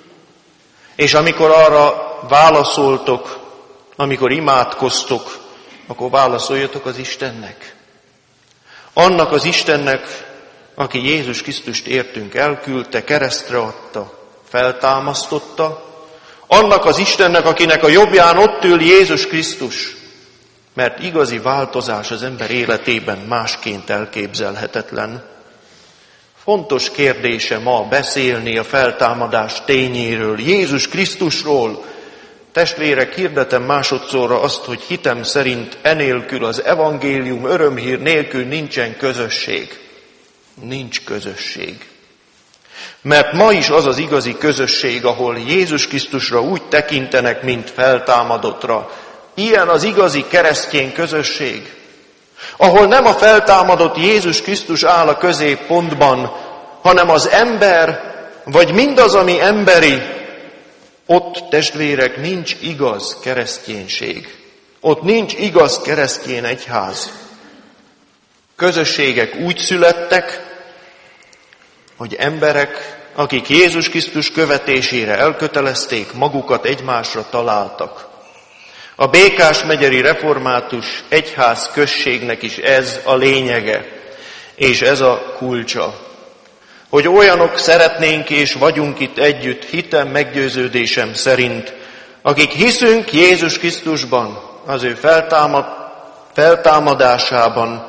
És amikor arra válaszoltok, amikor imádkoztok, akkor válaszoljatok az Istennek. Annak az Istennek, aki Jézus Krisztust értünk elküldte, keresztre adta, feltámasztotta, annak az Istennek, akinek a jobbján ott ül Jézus Krisztus, mert igazi változás az ember életében másként elképzelhetetlen. Fontos kérdése ma beszélni a feltámadás tényéről, Jézus Krisztusról. Testvérek, hirdetem másodszorra azt, hogy hitem szerint enélkül, az evangélium örömhír nélkül nincsen közösség. Nincs közösség. Mert ma is az az igazi közösség, ahol Jézus Krisztusra úgy tekintenek, mint feltámadottra. Ilyen az igazi keresztény közösség, ahol nem a feltámadott Jézus Krisztus áll a középpontban, hanem az ember, vagy mindaz, ami emberi. Ott, testvérek, nincs igaz kereszténység. Ott nincs igaz keresztény egyház. Közösségek úgy születtek, hogy emberek, akik Jézus Krisztus követésére elkötelezték, magukat egymásra találtak. A Békás-megyeri református egyház községnek is ez a lényege, és ez a kulcsa. Hogy olyanok szeretnénk és vagyunk itt együtt, hitem, meggyőződésem szerint, akik hiszünk Jézus Krisztusban, az ő feltámadásában,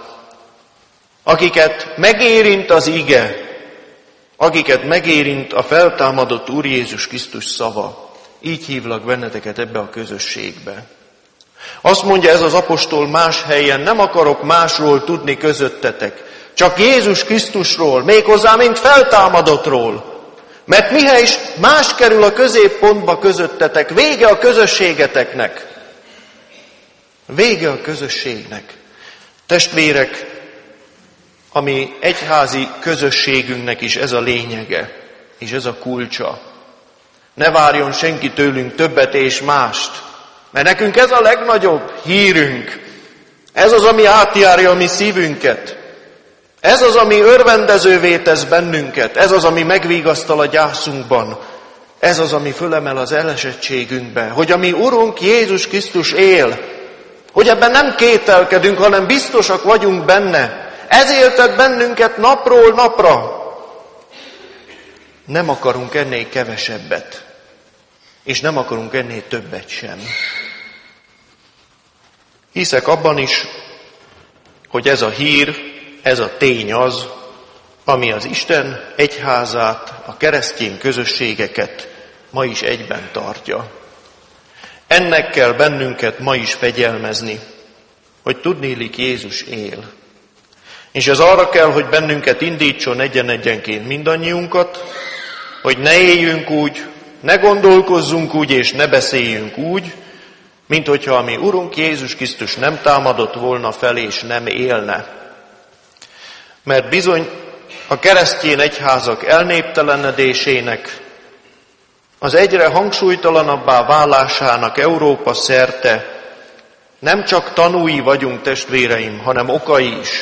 akiket megérint az ige, akiket megérint a feltámadott Úr Jézus Krisztus szava. Így hívlak benneteket ebbe a közösségbe. Azt mondja ez az apostol más helyen, nem akarok másról tudni közöttetek, csak Jézus Krisztusról, méghozzá mint feltámadottról. Mert mihely is más kerül a középpontba közöttetek, vége a közösségeteknek. Vége a közösségnek. Testvérek, a mi egyházi közösségünknek is ez a lényege, és ez a kulcsa. Ne várjon senki tőlünk többet és mást, mert nekünk ez a legnagyobb hírünk. Ez az, ami átjárja a mi szívünket. Ez az, ami örvendezővé tesz bennünket, ez az, ami megvigasztal a gyászunkban, ez az, ami fölemel az elesettségünkbe, hogy a mi Urunk Jézus Krisztus él, hogy ebben nem kételkedünk, hanem biztosak vagyunk benne. Ez éltet bennünket napról napra. Nem akarunk ennél kevesebbet, és nem akarunk ennél többet sem. Hiszek abban is, hogy ez a hír, ez a tény az, ami az Isten egyházát, a keresztény közösségeket ma is egyben tartja. Ennek kell bennünket ma is fegyelmezni, hogy tudnélik Jézus él. És ez arra kell, hogy bennünket indítson egyen-egyenként mindannyiunkat, hogy ne éljünk úgy, ne gondolkozzunk úgy, és ne beszéljünk úgy, mint hogyha a mi Urunk Jézus Krisztus nem támadott volna fel, és nem élne. Mert bizony a keresztény egyházak elnéptelenedésének, az egyre hangsúlytalanabbá válásának Európa szerte nem csak tanúi vagyunk, testvéreim, hanem okai is.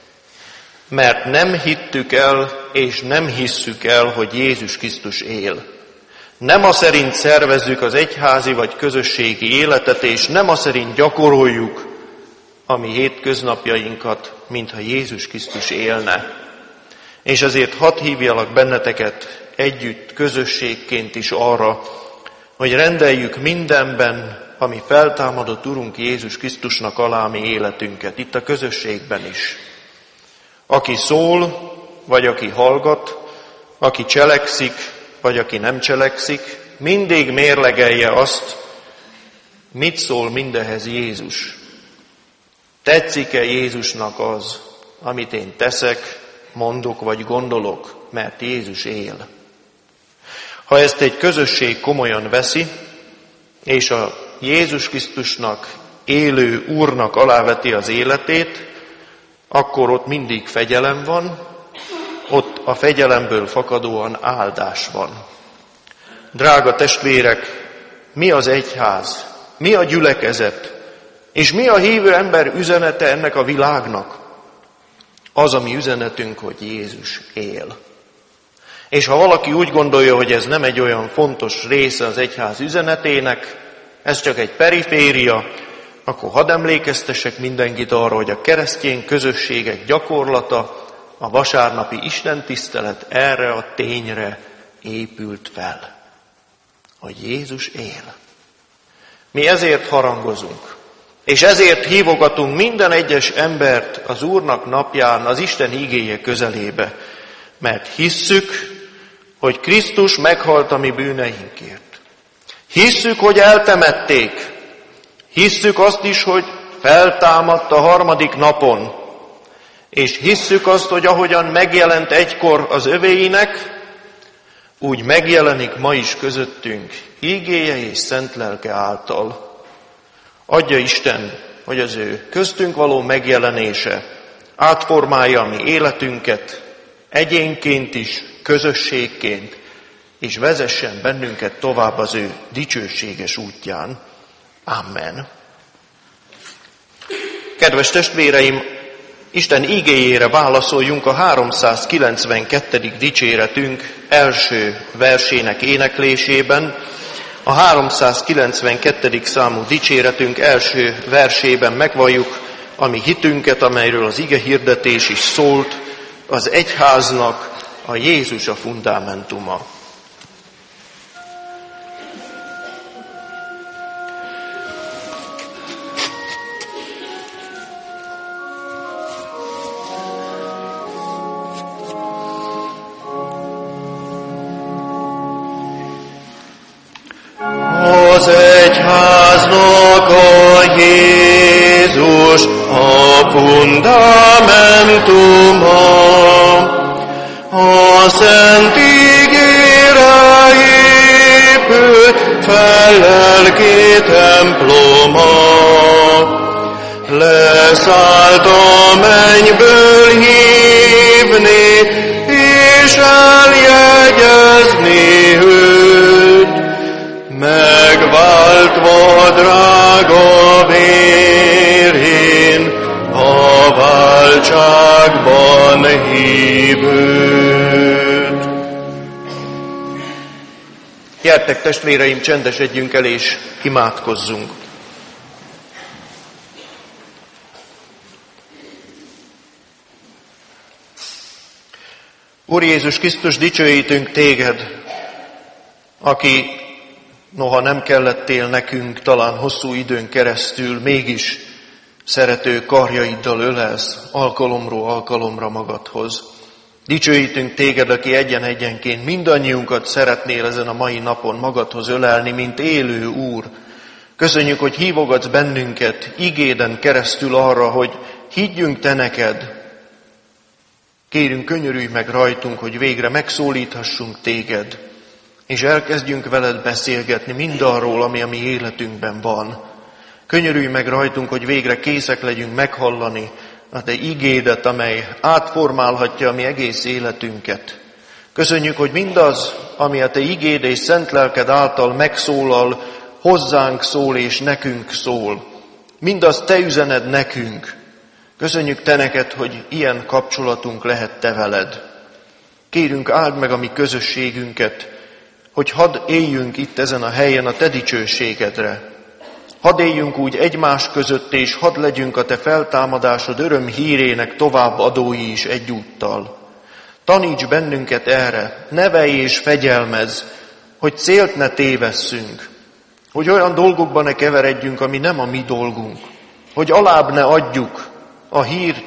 Mert nem hittük el, és nem hisszük el, hogy Jézus Krisztus él. Nem a szerint szervezzük az egyházi vagy közösségi életet, és nem a szerint gyakoroljuk a mi hétköznapjainkat, mintha Jézus Krisztus élne. És ezért hadd hívjalak benneteket együtt, közösségként is arra, hogy rendeljük mindenben, ami feltámadott Urunk Jézus Krisztusnak alá mi életünket, itt a közösségben is. Aki szól, vagy aki hallgat, aki cselekszik, vagy aki nem cselekszik, mindig mérlegelje azt, mit szól mindehez Jézus. Tetszik-e Jézusnak az, amit én teszek, mondok vagy gondolok, mert Jézus él. Ha ezt egy közösség komolyan veszi, és a Jézus Krisztusnak, élő Úrnak aláveti az életét, akkor ott mindig fegyelem van, ott a fegyelemből fakadóan áldás van. Drága testvérek, mi az egyház, mi a gyülekezet, és mi a hívő ember üzenete ennek a világnak? Az a mi üzenetünk, hogy Jézus él. És ha valaki úgy gondolja, hogy ez nem egy olyan fontos része az egyház üzenetének, ez csak egy periféria, akkor hadd emlékeztessek mindenkit arra, hogy a keresztény közösségek gyakorlata, a vasárnapi istentisztelet erre a tényre épült fel, hogy Jézus él. Mi ezért harangozunk, és ezért hívogatunk minden egyes embert az Úrnak napján az Isten igéje közelébe, mert hisszük, hogy Krisztus meghalt a mi bűneinkért. Hisszük, hogy eltemették. Hisszük azt is, hogy feltámadt a harmadik napon. És hisszük azt, hogy ahogyan megjelent egykor az övéinek, úgy megjelenik ma is közöttünk ígéje és szent lelke által. Adja Isten, hogy az ő köztünk való megjelenése átformálja a mi életünket, egyénként is, közösségként, és vezessen bennünket tovább az ő dicsőséges útján. Amen. Kedves testvéreim, Isten igéjére válaszoljunk a 392. dicséretünk első versének éneklésében. A 392. számú dicséretünk első versében megvalljuk a mi hitünket, amelyről az ige hirdetés is szólt, az egyháznak a Jézus a fundamentuma. Az egyháznak a Jézus a fundamentuma, a szent ígére épül fel lelki temploma. Leszállt a mennyből hívni, és eljegyezni őt, megváltva drága vérén, a váltságban Gyertek, testvéreim, csendesedjünk el és imádkozzunk. Úr Jézus Krisztus, dicsőítünk téged, aki noha nem kellettél nekünk talán hosszú időn keresztül, mégis szerető karjaiddal ölelsz alkalomról alkalomra magadhoz. Dicsőítünk téged, aki egyen-egyenként mindannyiunkat szeretnél ezen a mai napon magadhoz ölelni, mint élő Úr. Köszönjük, hogy hívogatsz bennünket igéden keresztül arra, hogy higgyünk te neked. Kérünk, könyörülj meg rajtunk, hogy végre megszólíthassunk téged, és elkezdjünk veled beszélgetni mindarról, ami a mi életünkben van. Könyörülj meg rajtunk, hogy végre készek legyünk meghallani a te igédet, amely átformálhatja a mi egész életünket. Köszönjük, hogy mindaz, ami a te igéd és szent lelked által megszólal, hozzánk szól és nekünk szól. Mindaz te üzened nekünk. Köszönjük te neked, hogy ilyen kapcsolatunk lehet te veled. Kérünk, áld meg a mi közösségünket, hogy hadd éljünk itt ezen a helyen a te dicsőségedre. Hadd éljünk úgy egymás között, és hadd legyünk a te feltámadásod öröm hírének továbbadói is egyúttal. Taníts bennünket erre, nevelj és fegyelmezz, hogy célt ne tévesszünk, hogy olyan dolgokban ne keveredjünk, ami nem a mi dolgunk, hogy alább ne adjuk a hírt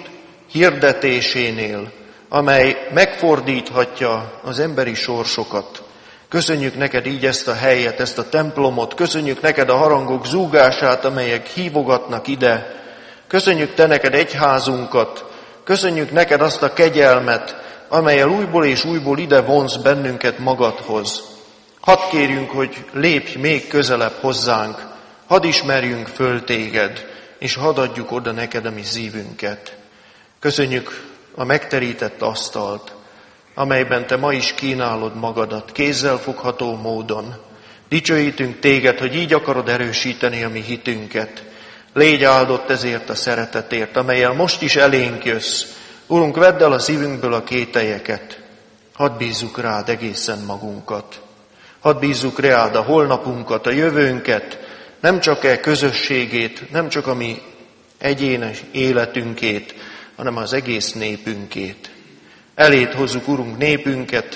hirdetésénél, amely megfordíthatja az emberi sorsokat. Köszönjük neked így ezt a helyet, ezt a templomot, köszönjük neked a harangok zúgását, amelyek hívogatnak ide. Köszönjük te neked egyházunkat, köszönjük neked azt a kegyelmet, amellyel újból és újból ide vonz bennünket magadhoz. Hadd kérjünk, hogy lépj még közelebb hozzánk, hadd ismerjünk föl téged, és hadd adjuk oda neked a mi szívünket. Köszönjük a megterített asztalt, amelyben te ma is kínálod magadat kézzelfogható módon. Dicsőítünk téged, hogy így akarod erősíteni a mi hitünket. Légy áldott ezért a szeretetért, amellyel most is elénk jössz. Urunk, vedd el a szívünkből a kételyeket. Hadd bízzuk rád egészen magunkat. Hadd bízzuk rád a holnapunkat, a jövőnket, nem csak e közösségét, nem csak a mi egyénes életünkét, hanem az egész népünkét. Eléd hozzuk, Urunk, népünket,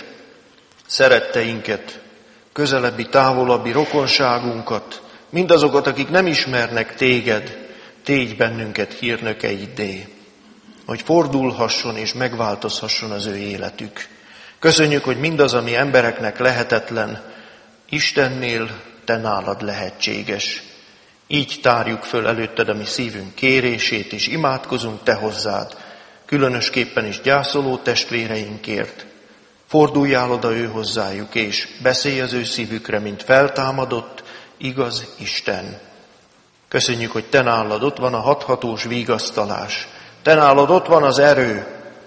szeretteinket, közelebbi, távolabbi rokonságunkat, mindazokat, akik nem ismernek téged, tégy bennünket hírnökeiddé, hogy fordulhasson és megváltozhasson az ő életük. Köszönjük, hogy mindaz, ami embereknek lehetetlen, Istennél te nálad lehetséges. Így tárjuk föl előtted a mi szívünk kérését, és imádkozunk te hozzád, különösképpen is gyászoló testvéreinkért. Forduljál oda ő hozzájuk, és beszélj az ő szívükre, mint feltámadott, igaz Isten. Köszönjük, hogy te nálad ott van a hathatós vigasztalás, te nálad ott van az erő,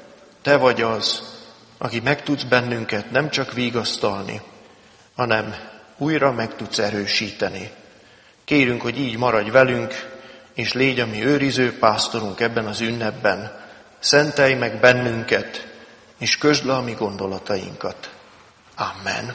te vagy az, aki meg tudsz bennünket nem csak vigasztalni, hanem újra meg tudsz erősíteni. Kérünk, hogy így maradj velünk, és légy a mi őriző pásztorunk ebben az ünnepben. Szentelj meg bennünket, és közd le a mi gondolatainkat. Amen.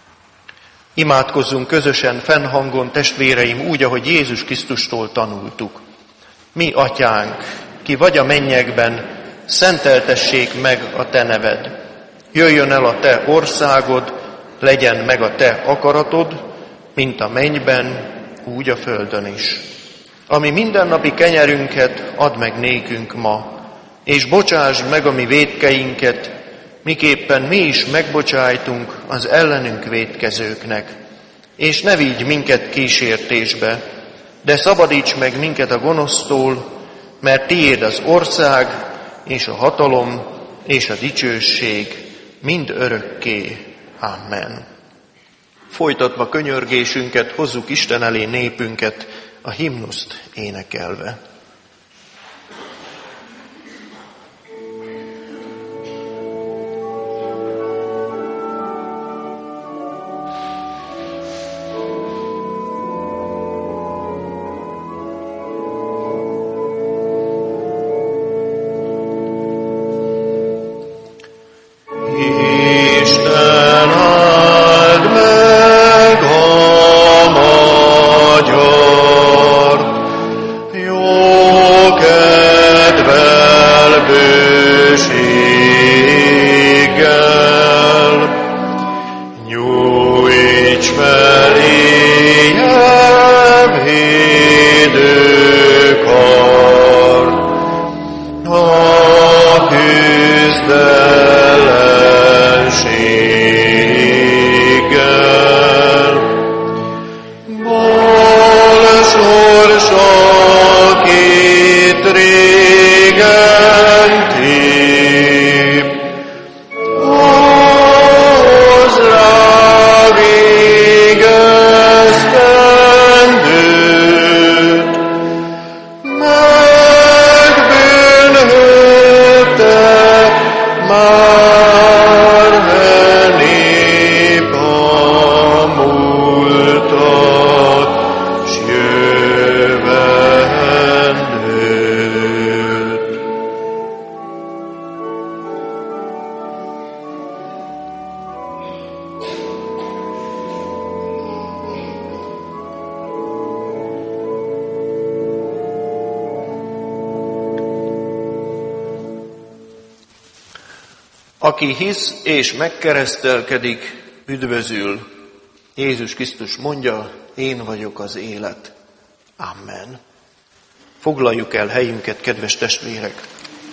Imádkozzunk közösen, fennhangon, testvéreim, úgy, ahogy Jézus Krisztustól tanultuk. Mi, Atyánk, ki vagy a mennyekben, szenteltessék meg a te neved. Jöjjön el a te országod, legyen meg a te akaratod, mint a mennyben, úgy a földön is. Ami mindennapi kenyerünket add meg nékünk ma, és bocsásd meg a mi vétkeinket, miképpen mi is megbocsájtunk az ellenünk vétkezőknek. És ne vigy minket kísértésbe, de szabadíts meg minket a gonosztól, mert tiéd az ország, és a hatalom, és a dicsőség mind örökké. Amen. Folytatva könyörgésünket, hozzuk Isten elé népünket, a himnuszt énekelve. Isten áld meg Aki hisz és megkeresztelkedik, üdvözül. Jézus Krisztus mondja, én vagyok az élet. Amen. Foglaljuk el helyünket, kedves testvérek!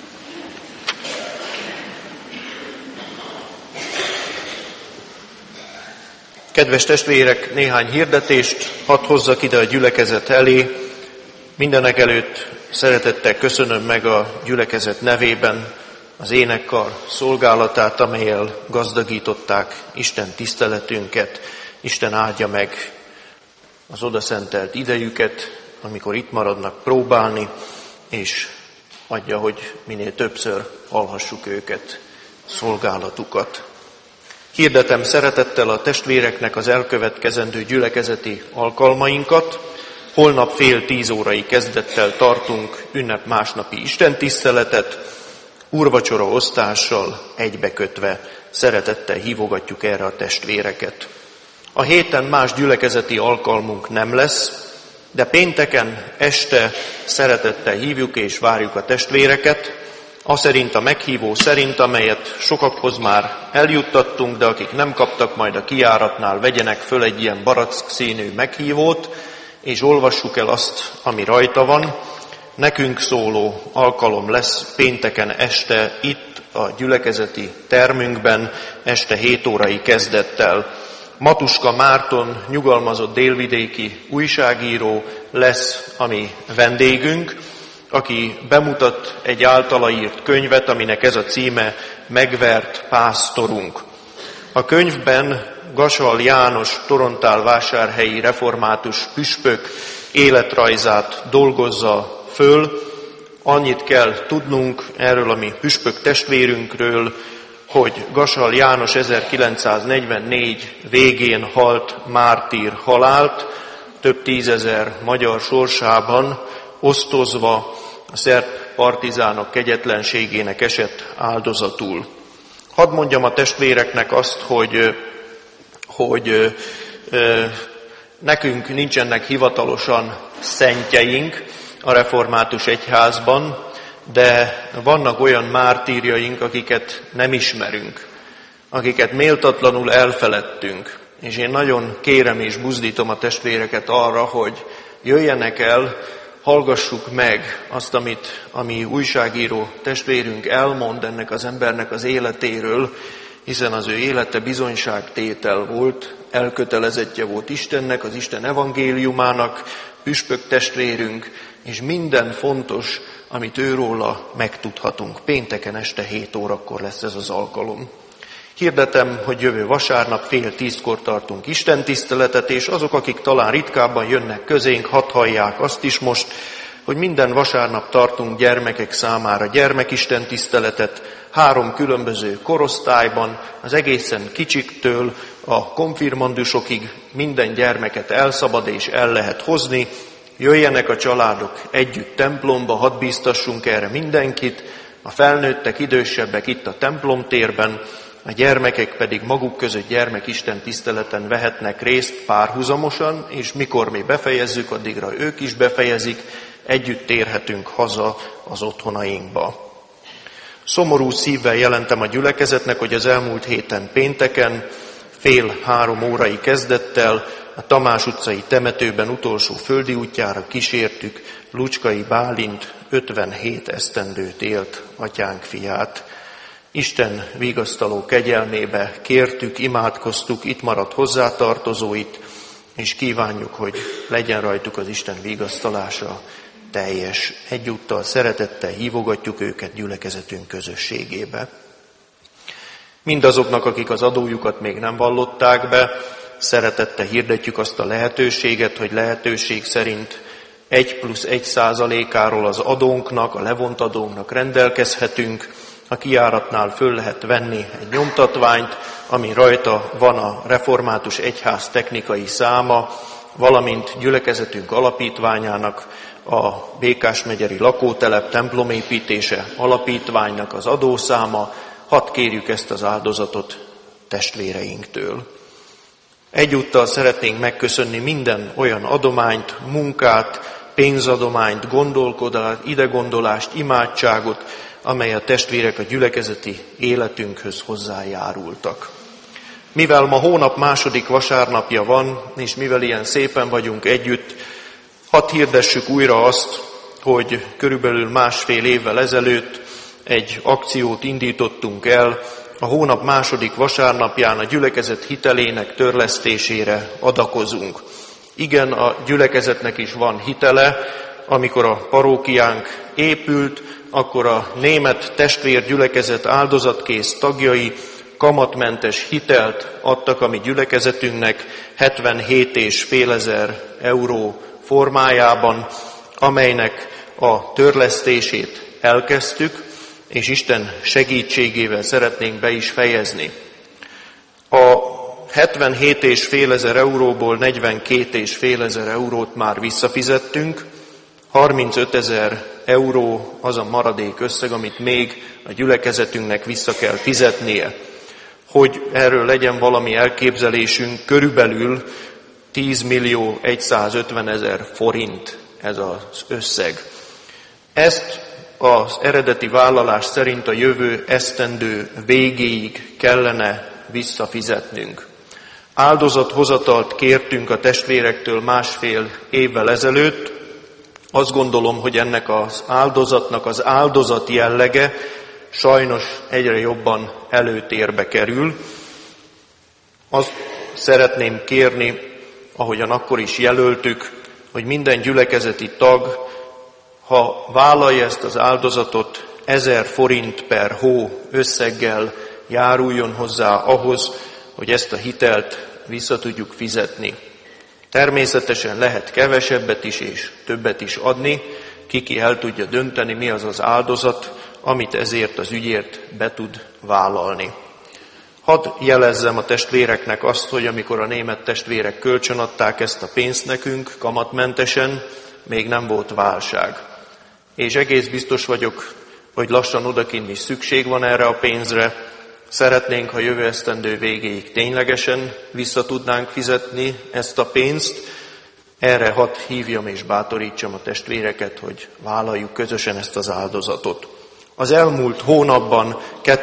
Kedves testvérek, néhány hirdetést hadd hozzak ide a gyülekezet elé. Mindenek előtt szeretettel köszönöm meg a gyülekezet nevében az énekkar szolgálatát, amellyel gazdagították Isten tiszteletünket. Isten áldja meg az odaszentelt idejüket, amikor itt maradnak próbálni, és adja, hogy minél többször hallhassuk őket, szolgálatukat. Hirdetem szeretettel a testvéreknek az elkövetkezendő gyülekezeti alkalmainkat. Holnap 9:30 kezdettel tartunk ünnep másnapi istentiszteletet, úrvacsora osztással egybekötve szeretettel hívogatjuk erre a testvéreket. A héten más gyülekezeti alkalmunk nem lesz, de pénteken este szeretettel hívjuk és várjuk a testvéreket, aszerint a meghívó szerint, amelyet sokakhoz már eljuttattunk, de akik nem kaptak, majd a kijáratnál vegyenek föl egy ilyen barack színű meghívót, és olvassuk el azt, ami rajta van. Nekünk szóló alkalom lesz pénteken este itt a gyülekezeti termünkben, este 7 kezdettel. Matuska Márton, nyugalmazott délvidéki újságíró lesz a mi vendégünk, aki bemutat egy általa írt könyvet, aminek ez a címe Megvert pásztorunk. A könyvben Gasal János torontálvásárhelyi református püspök életrajzát dolgozza föl. Annyit kell tudnunk erről a mi püspök testvérünkről, hogy Gasal János 1944 végén halt mártír halált, több tízezer magyar sorsában osztozva a szerb partizánok kegyetlenségének esett áldozatul. Hadd mondjam a testvéreknek azt, hogy nekünk nincsenek hivatalosan szentjeink a református egyházban, de vannak olyan mártírjaink, akiket nem ismerünk, akiket méltatlanul elfeledtünk. És én nagyon kérem és buzdítom a testvéreket arra, hogy jöjjenek el, hallgassuk meg azt, ami újságíró testvérünk elmond ennek az embernek az életéről, hiszen az ő élete bizonyságtétel volt, elkötelezettje volt Istennek, az Isten evangéliumának, püspök testvérünk, és minden fontos, amit őróla megtudhatunk. Pénteken este 7 lesz ez az alkalom. Hirdetem, hogy jövő vasárnap 9:30 tartunk istentiszteletet, és azok, akik talán ritkábban jönnek közénk, hadd hallják azt is most, hogy minden vasárnap tartunk gyermekek számára gyermekistentiszteletet, 3 különböző korosztályban, az egészen kicsiktől a konfirmandusokig minden gyermeket elszabad és el lehet hozni. Jöjjenek a családok együtt templomba, hadd bíztassunk erre mindenkit, a felnőttek, idősebbek itt a templomtérben, a gyermekek pedig maguk között gyermekistentiszteleten vehetnek részt párhuzamosan, és mikor mi befejezzük, addigra ők is befejezik, együtt térhetünk haza az otthonainkba. Szomorú szívvel jelentem a gyülekezetnek, hogy az elmúlt héten pénteken 2:30 kezdettel a Tamás utcai temetőben utolsó földi útjára kísértük Lucskai Bálint, 57 esztendőt élt atyánk fiát. Isten vigasztaló kegyelmébe kértük, imádkoztuk itt maradt hozzátartozóit, és kívánjuk, hogy legyen rajtuk az Isten vigasztalása teljes. Egyúttal szeretettel hívogatjuk őket gyülekezetünk közösségébe. Mindazoknak, akik az adójukat még nem vallották be, szeretettel hirdetjük azt a lehetőséget, hogy lehetőség szerint 1+1%-áról az adónknak, a levont adónknak rendelkezhetünk. A kijáratnál föl lehet venni egy nyomtatványt, ami rajta van a Református Egyház technikai száma, valamint gyülekezetünk alapítványának, a Békás-megyeri lakótelep templomépítése alapítványnak az adószáma. Hadd kérjük ezt az áldozatot testvéreinktől. Egyúttal szeretnénk megköszönni minden olyan adományt, munkát, pénzadományt, gondolkodást, idegondolást, imádságot, amely a testvérek a gyülekezeti életünkhöz hozzájárultak. Mivel ma hónap második vasárnapja van, és mivel ilyen szépen vagyunk együtt, hadd hirdessük újra azt, hogy körülbelül 1,5 évvel ezelőtt egy akciót indítottunk el, a hónap második vasárnapján a gyülekezet hitelének törlesztésére adakozunk. Igen, a gyülekezetnek is van hitele. Amikor a parókiánk épült, akkor a német testvérgyülekezet áldozatkész tagjai kamatmentes hitelt adtak a mi gyülekezetünknek 77,5 ezer euró formájában, amelynek a törlesztését elkezdtük, és Isten segítségével szeretnénk be is fejezni. A 77,5 ezer euróból 42,5 ezer eurót már visszafizettünk, 35 ezer euró az a maradék összeg, amit még a gyülekezetünknek vissza kell fizetnie. Hogy erről legyen valami elképzelésünk, körülbelül 10.150.000 forint ez az összeg. Ezt az eredeti vállalás szerint a jövő esztendő végéig kellene visszafizetnünk. Áldozathozatalt kértünk a testvérektől 1,5 évvel ezelőtt. Azt gondolom, hogy ennek az áldozatnak az áldozat jellege sajnos egyre jobban előtérbe kerül. Azt szeretném kérni, ahogyan akkor is jelöltük, hogy minden gyülekezeti tag, ha vállalja ezt az áldozatot, 1000 forint per hó összeggel járuljon hozzá ahhoz, hogy ezt a hitelt vissza tudjuk fizetni. Természetesen lehet kevesebbet is és többet is adni, ki el tudja dönteni, mi az az áldozat, amit ezért az ügyért be tud vállalni. Hadd jelezzem a testvéreknek azt, hogy amikor a német testvérek kölcsönadták ezt a pénzt nekünk kamatmentesen, még nem volt válság. És egész biztos vagyok, hogy lassan odakint is szükség van erre a pénzre. Szeretnénk, ha jövő esztendő végéig ténylegesen vissza tudnánk fizetni ezt a pénzt. Erre hadd hívjam és bátorítsam a testvéreket, hogy vállaljuk közösen ezt az áldozatot. Az elmúlt hónapban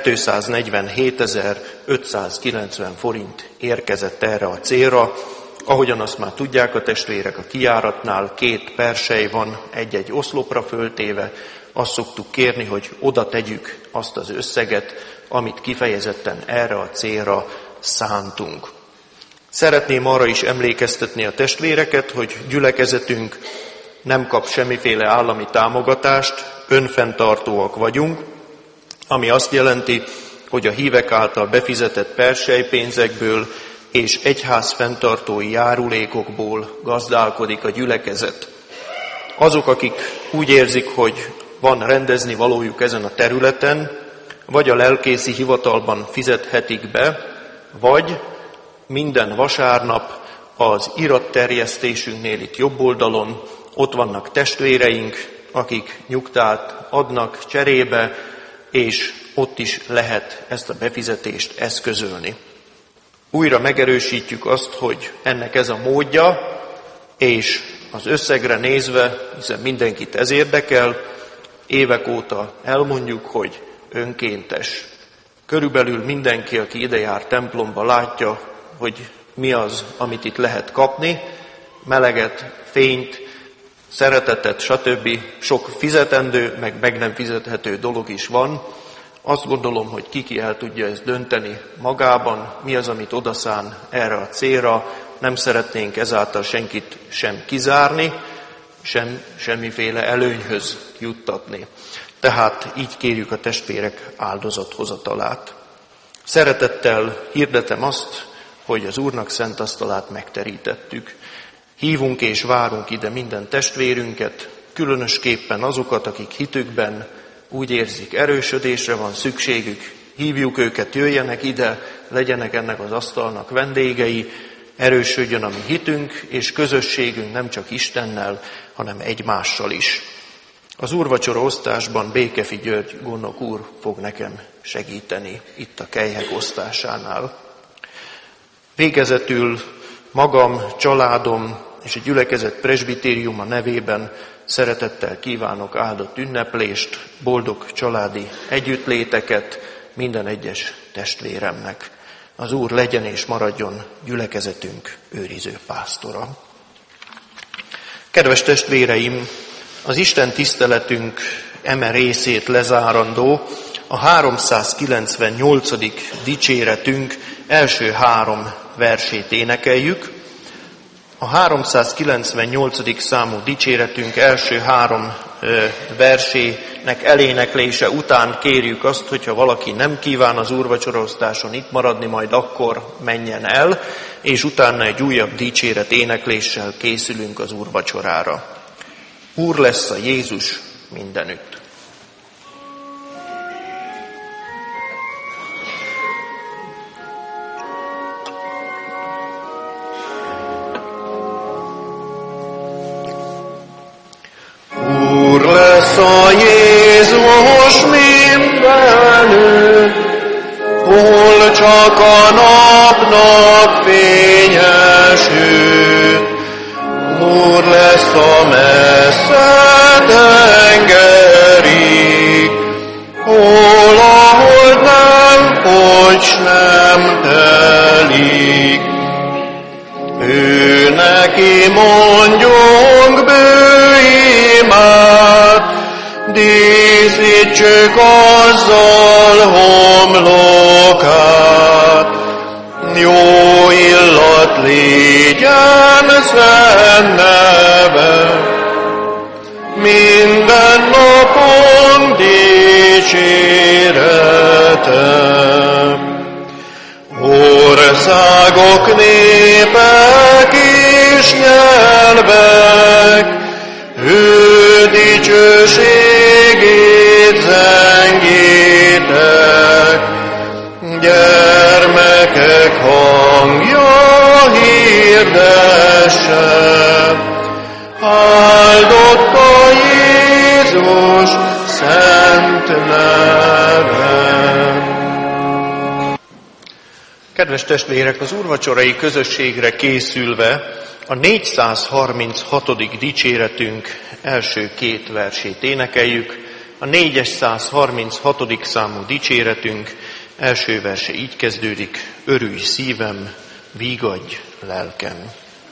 247.590 forint érkezett erre a célra. Ahogyan azt már tudják a testvérek, a kijáratnál 2 persely van egy-egy oszlopra föltéve. Azt szoktuk kérni, hogy oda tegyük azt az összeget, amit kifejezetten erre a célra szántunk. Szeretném arra is emlékeztetni a testvéreket, hogy gyülekezetünk nem kap semmiféle állami támogatást, önfenntartóak vagyunk, ami azt jelenti, hogy a hívek által befizetett perselypénzekből és egyház fenntartói járulékokból gazdálkodik a gyülekezet. Azok, akik úgy érzik, hogy van rendezni valójuk ezen a területen, vagy a lelkészi hivatalban fizethetik be, vagy minden vasárnap az iratterjesztésünknél itt jobb oldalon ott vannak testvéreink, akik nyugtát adnak cserébe, és ott is lehet ezt a befizetést eszközölni. Újra megerősítjük azt, hogy ennek ez a módja, és az összegre nézve, hiszen mindenkit ez érdekel, évek óta elmondjuk, hogy önkéntes. Körülbelül mindenki, aki ide jár templomba, látja, hogy mi az, amit itt lehet kapni, meleget, fényt, szeretetet, stb. Sok fizetendő, meg nem fizethető dolog is van. Azt gondolom, hogy ki el tudja ezt dönteni magában, mi az, amit odaszán erre a célra. Nem szeretnénk ezáltal senkit sem kizárni, sem semmiféle előnyhöz juttatni. Tehát így kérjük a testvérek áldozathozatalát. Szeretettel hirdetem azt, hogy az Úrnak szent asztalát megterítettük. Hívunk és várunk ide minden testvérünket, különösképpen azokat, akik hitükben úgy érzik, erősödésre van szükségük. Hívjuk őket, jöjjenek ide, legyenek ennek az asztalnak vendégei, erősödjön a mi hitünk és közösségünk nem csak Istennel, hanem egymással is. Az úrvacsora osztásban Békefi György gondnok úr fog nekem segíteni itt a kelyhek osztásánál. Végezetül magam, családom és a gyülekezet presbitériuma nevében szeretettel kívánok áldott ünneplést, boldog családi együttléteket minden egyes testvéremnek. Az Úr legyen és maradjon gyülekezetünk őriző pásztora. Kedves testvéreim, az Isten tiszteletünk eme részét lezárandó a 398. dicséretünk első 3 versét énekeljük. A 398. számú dicséretünk első 3 versének eléneklése után kérjük azt, hogyha valaki nem kíván az úrvacsoraosztáson itt maradni, majd akkor menjen el, és utána egy újabb dicséret énekléssel készülünk az úrvacsorára. Úr lesz a Jézus mindenütt. Úr lesz a Jézus mindenütt, hol csak a napnak fénye süt. Úr lesz a messze tengerig, hol ahogy nem fogy, s nem telik. Ő neki mondjunk bő imát, díszítsük azzal homlokát. Jó illat légyen szent neve, minden napon dicsérete. Országok, népek és nyelvek, ő dicsőségét zengítek. Gyermekek hangja hirdesse, áldott a Jézus szent neve. Kedves testvérek, az úrvacsorai közösségre készülve a 436. dicséretünk első 2 versét énekeljük. A 436. számú dicséretünk első verse így kezdődik: örülj szívem, vígadj lelkem.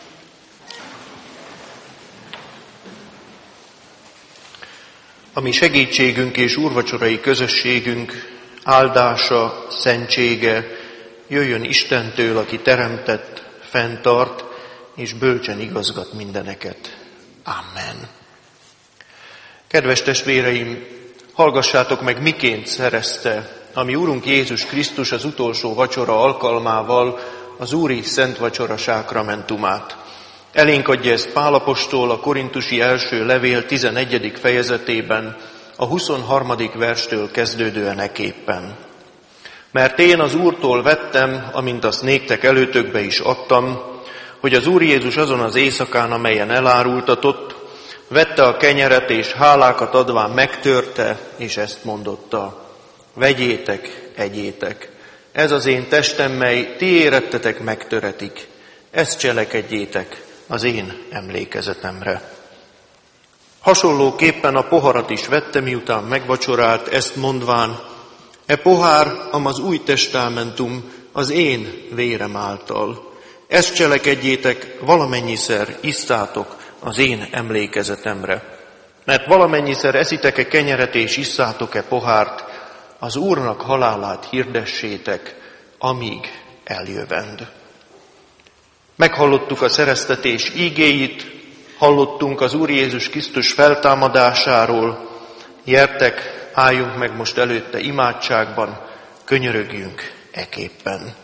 A mi segítségünk és úrvacsorai közösségünk áldása, szentsége jöjjön Istentől, aki teremtett, fenntart és bölcsen igazgat mindeneket. Amen. Kedves testvéreim, hallgassátok meg, miként szerezte a mi Úrunk Jézus Krisztus az utolsó vacsora alkalmával az Úri Szent Vacsora sákramentumát. Elénk adja ezt Pál apostol a Korintusi első levél 11. fejezetében, a 23. verstől kezdődően eképpen. Mert én az Úrtól vettem, amint azt néktek előtökbe is adtam, hogy az Úr Jézus azon az éjszakán, amelyen elárultatott, vette a kenyeret és hálákat adván megtörte, és ezt mondotta: vegyétek, egyétek, ez az én testem, mely ti érettetek megtöretik, ezt cselekedjétek az én emlékezetemre. Hasonlóképpen a poharat is vette, miután megvacsorált, ezt mondván: e pohár, amaz új testamentum az én vérem által. Ezt cselekedjétek, valamennyiszer isszátok az én emlékezetemre. Mert valamennyiszer eszitek-e kenyeret és isszátok-e pohárt, az Úrnak halálát hirdessétek, amíg eljövend. Meghallottuk a szereztetés ígéit, hallottunk az Úr Jézus Krisztus feltámadásáról. Gyertek, álljunk meg most előtte imádságban, könyörögjünk eképpen.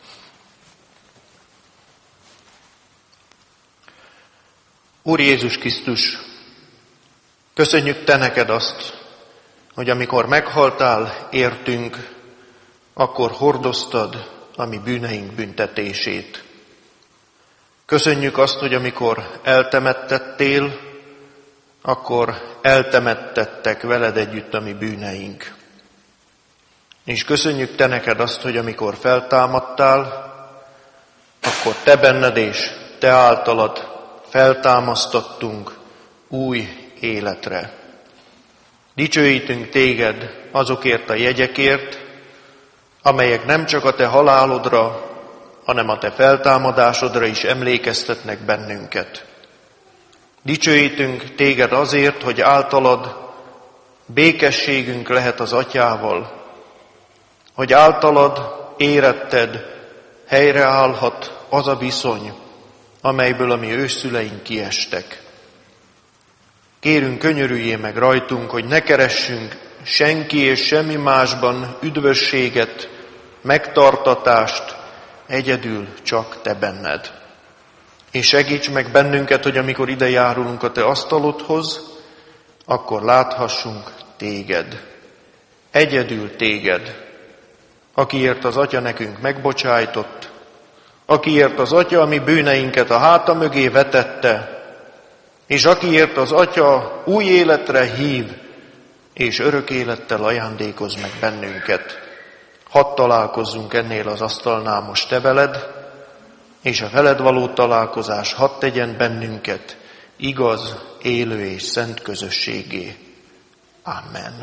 Úr Jézus Krisztus, köszönjük Te neked azt, hogy amikor meghaltál értünk, akkor hordoztad a mi bűneink büntetését. Köszönjük azt, hogy amikor eltemettettél, akkor eltemettettek veled együtt a mi bűneink. És köszönjük Te neked azt, hogy amikor feltámadtál, akkor Te benned és Te általad feltámasztottunk új életre. Dicsőítünk téged azokért a jegyekért, amelyek nem csak a te halálodra, hanem a te feltámadásodra is emlékeztetnek bennünket. Dicsőítünk téged azért, hogy általad békességünk lehet az Atyával, hogy általad éretted helyreállhat az a viszony, amelyből a mi ősszüleink kiestek. Kérünk, könyörüljél meg rajtunk, hogy ne keressünk senki és semmi másban üdvösséget, megtartatást, egyedül csak te benned. És segíts meg bennünket, hogy amikor ide járulunk a te asztalodhoz, akkor láthassunk téged. Egyedül téged, akiért az Atya nekünk megbocsájtott, akiért az Atya a mi bűneinket a háta mögé vetette, és akiért az Atya új életre hív, és örök élettel ajándékoz meg bennünket. Hadd találkozzunk ennél az asztalnál most te veled, és a veled való találkozás hadd tegyen bennünket igaz, élő és szent közösségé. Amen.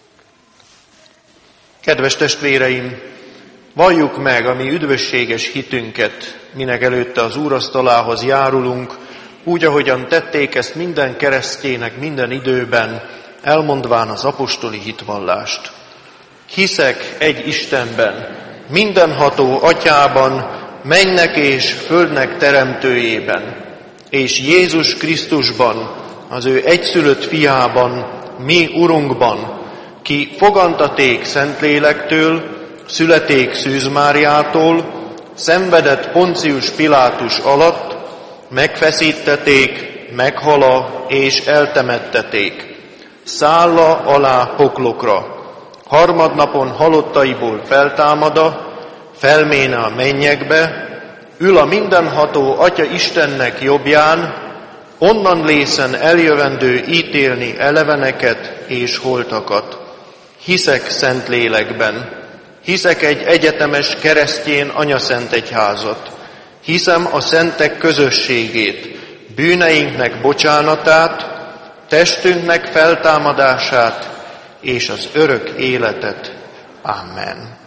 Kedves testvéreim, valljuk meg a mi üdvösséges hitünket, minek előtte az úrasztalához járulunk, úgy, ahogyan tették ezt minden keresztjének minden időben, elmondván az apostoli hitvallást. Hiszek egy Istenben, mindenható Atyában, mennek és földnek teremtőjében, és Jézus Krisztusban, az ő egyszülött fiában, mi Urunkban, ki fogantaték Szentlélektől, születék Szűz Máriától, szenvedett Poncius Pilátus alatt, megfeszítették, meghala és eltemetteték. Szálla alá poklokra, harmadnapon halottaiból feltámada, felméne a mennyekbe, ül a mindenható Atya Istennek jobbján, onnan lészen eljövendő ítélni eleveneket és holtakat. Hiszek Szentlélekben, hiszek egy egyetemes keresztjén anyaszent egyházat, hiszem a szentek közösségét, bűneinknek bocsánatát, testünknek feltámadását és az örök életet. Amen.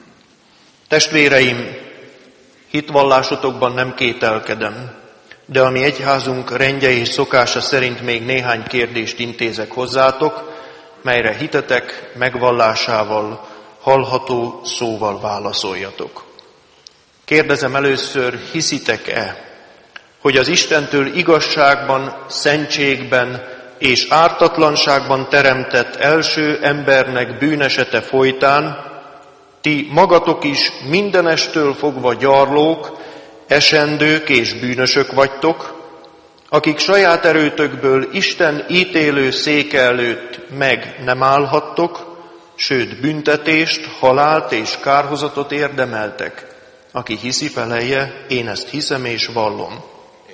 Testvéreim, hitvallásotokban nem kételkedem, de a mi egyházunk rendje és szokása szerint még néhány kérdést intézek hozzátok, melyre hitetek megvallásával, hallható szóval válaszoljatok. Kérdezem először, hiszitek-e, hogy az Istentől igazságban, szentségben és ártatlanságban teremtett első embernek bűnesete folytán ti magatok is mindenestől fogva gyarlók, esendők és bűnösök vagytok, akik saját erőtökből Isten ítélő széke előtt meg nem állhattok, sőt büntetést, halált és kárhozatot érdemeltek. Aki hiszi, felelje, én ezt hiszem és vallom.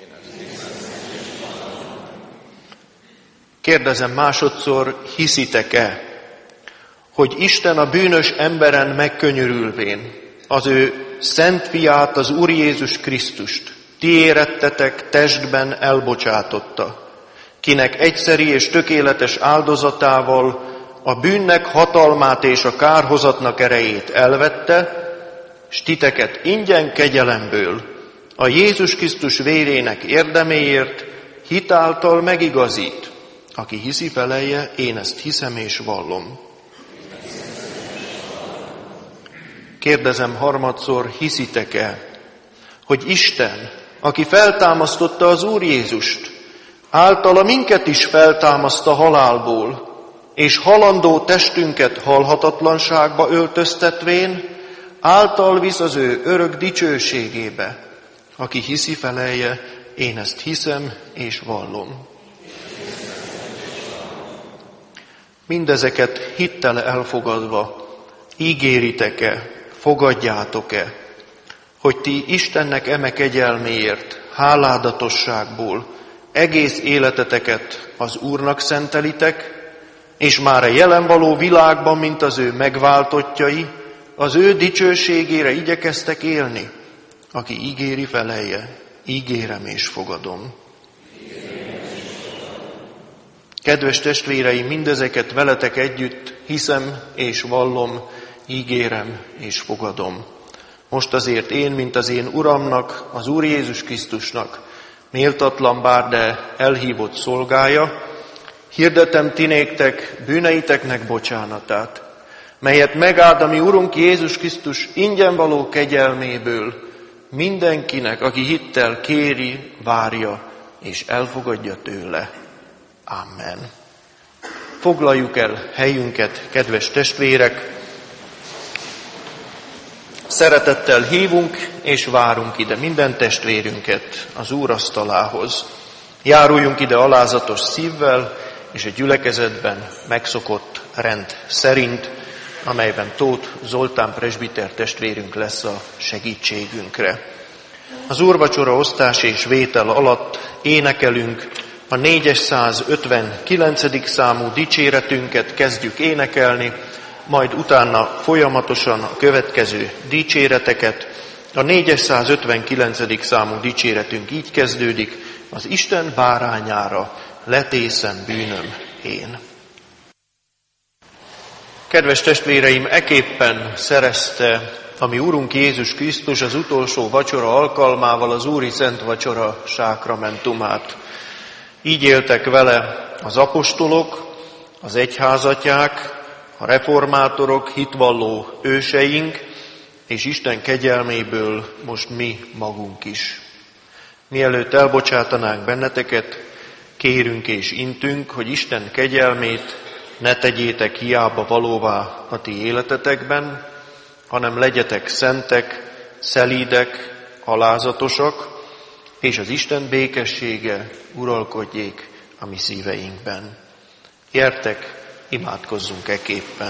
Kérdezem másodszor, hiszitek-e, hogy Isten a bűnös emberen megkönyörülvén az ő szent fiát, az Úr Jézus Krisztust ti érettetek testben elbocsátotta, kinek egyszeri és tökéletes áldozatával a bűnnek hatalmát és a kárhozatnak erejét elvette, s titeket ingyen kegyelemből a Jézus Krisztus vérének érdeméért hitáltal megigazít. Aki hiszi, felelje, én ezt hiszem és vallom. Kérdezem harmadszor, hiszitek-e, hogy Isten, aki feltámasztotta az Úr Jézust, általa minket is feltámaszt a halálból, és halandó testünket halhatatlanságba öltöztetvén, által visz az ő örök dicsőségébe. Aki hiszi, felelje, én ezt hiszem és vallom. Mindezeket hittel elfogadva, ígéritek-e, fogadjátok-e, hogy ti Istennek eme kegyelméért, háládatosságból egész életeteket az Úrnak szentelitek, és már a jelen való világban, mint az ő megváltottjai, az ő dicsőségére igyekeztek élni. Aki ígéri, felelje, ígérem és fogadom. Kedves testvéreim, mindezeket veletek együtt hiszem és vallom, ígérem és fogadom. Most azért én, mint az én Uramnak, az Úr Jézus Krisztusnak, méltatlan bár, de elhívott szolgája, hirdetem ti néktek bűneiteknek bocsánatát, melyet megáld a mi Urunk Jézus Krisztus ingyen való kegyelméből mindenkinek, aki hittel kéri, várja és elfogadja tőle. Amen. Foglaljuk el helyünket, kedves testvérek! Szeretettel hívunk és várunk ide minden testvérünket az Úr asztalához. Járuljunk ide alázatos szívvel és a gyülekezetben megszokott rend szerint, amelyben Tóth Zoltán presbiter testvérünk lesz a segítségünkre. Az úrvacsora osztás és vétel alatt énekelünk a 459. számú dicséretünket kezdjük énekelni, majd utána folyamatosan a következő dicséreteket. A 459. számú dicséretünk így kezdődik: az Isten bárányára letészem bűnöm én. Kedves testvéreim, eképpen szerezte a mi Urunk Jézus Krisztus az utolsó vacsora alkalmával az Úri Szent Vacsora sákramentumát. Így éltek vele az apostolok, az egyházatják, a reformátorok, hitvalló őseink, és Isten kegyelméből most mi magunk is. Mielőtt elbocsátanánk benneteket, kérünk és intünk, hogy Isten kegyelmét ne tegyétek hiába valóvá a ti életetekben, hanem legyetek szentek, szelídek, alázatosak, és az Isten békessége uralkodjék a mi szíveinkben. Gyertek, imádkozzunk eképpen.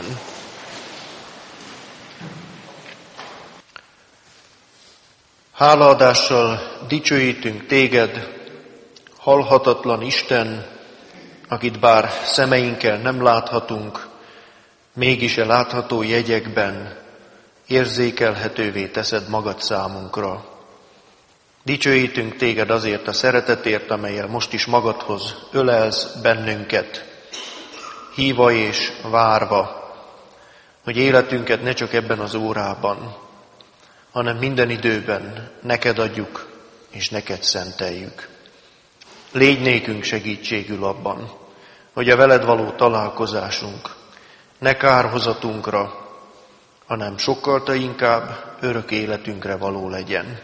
Hálaadással dicsőítünk téged, halhatatlan Isten, akit bár szemeinkkel nem láthatunk, mégis a látható jegyekben érzékelhetővé teszed magad számunkra. Dicsőítünk téged azért a szeretetért, amellyel most is magadhoz ölelsz bennünket, hívva és várva, hogy életünket ne csak ebben az órában, hanem minden időben neked adjuk és neked szenteljük. Légy nékünk segítségül abban, hogy a veled való találkozásunk ne kárhozatunkra, hanem sokkal inkább örök életünkre való legyen.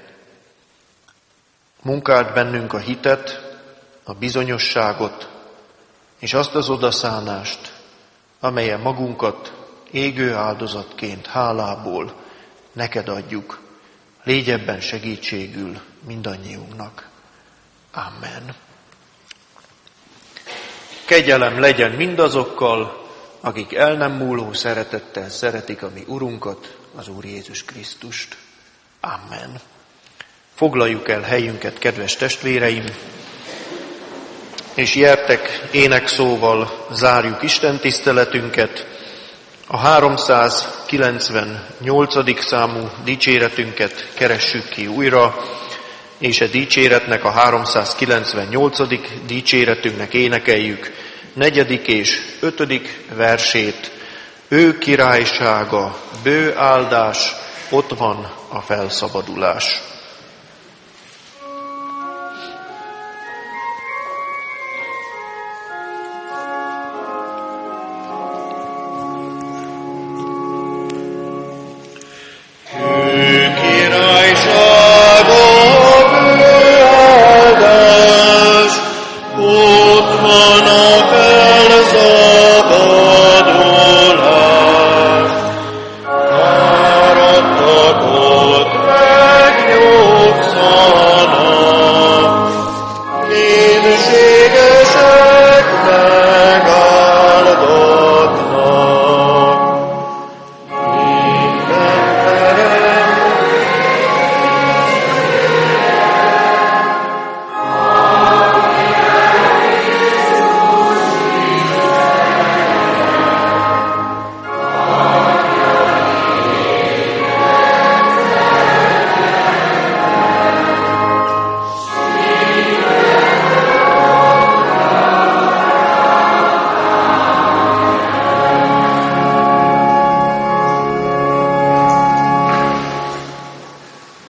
Munkáld bennünk a hitet, a bizonyosságot, és azt az odaszánást, amelyen magunkat égő áldozatként hálából neked adjuk. Légy ebben segítségül mindannyiunknak. Amen. Kegyelem legyen mindazokkal, akik el nem múló szeretettel szeretik a mi Urunkat, az Úr Jézus Krisztust. Amen. Foglaljuk el helyünket, kedves testvéreim, és gyertek, énekszóval zárjuk Isten tiszteletünket. A 398. számú dicséretünket keressük ki újra, és a dicséretnek a 398. dicséretünknek énekeljük 4. és 5. versét. Ő királysága, bő áldás, ott van a felszabadulás.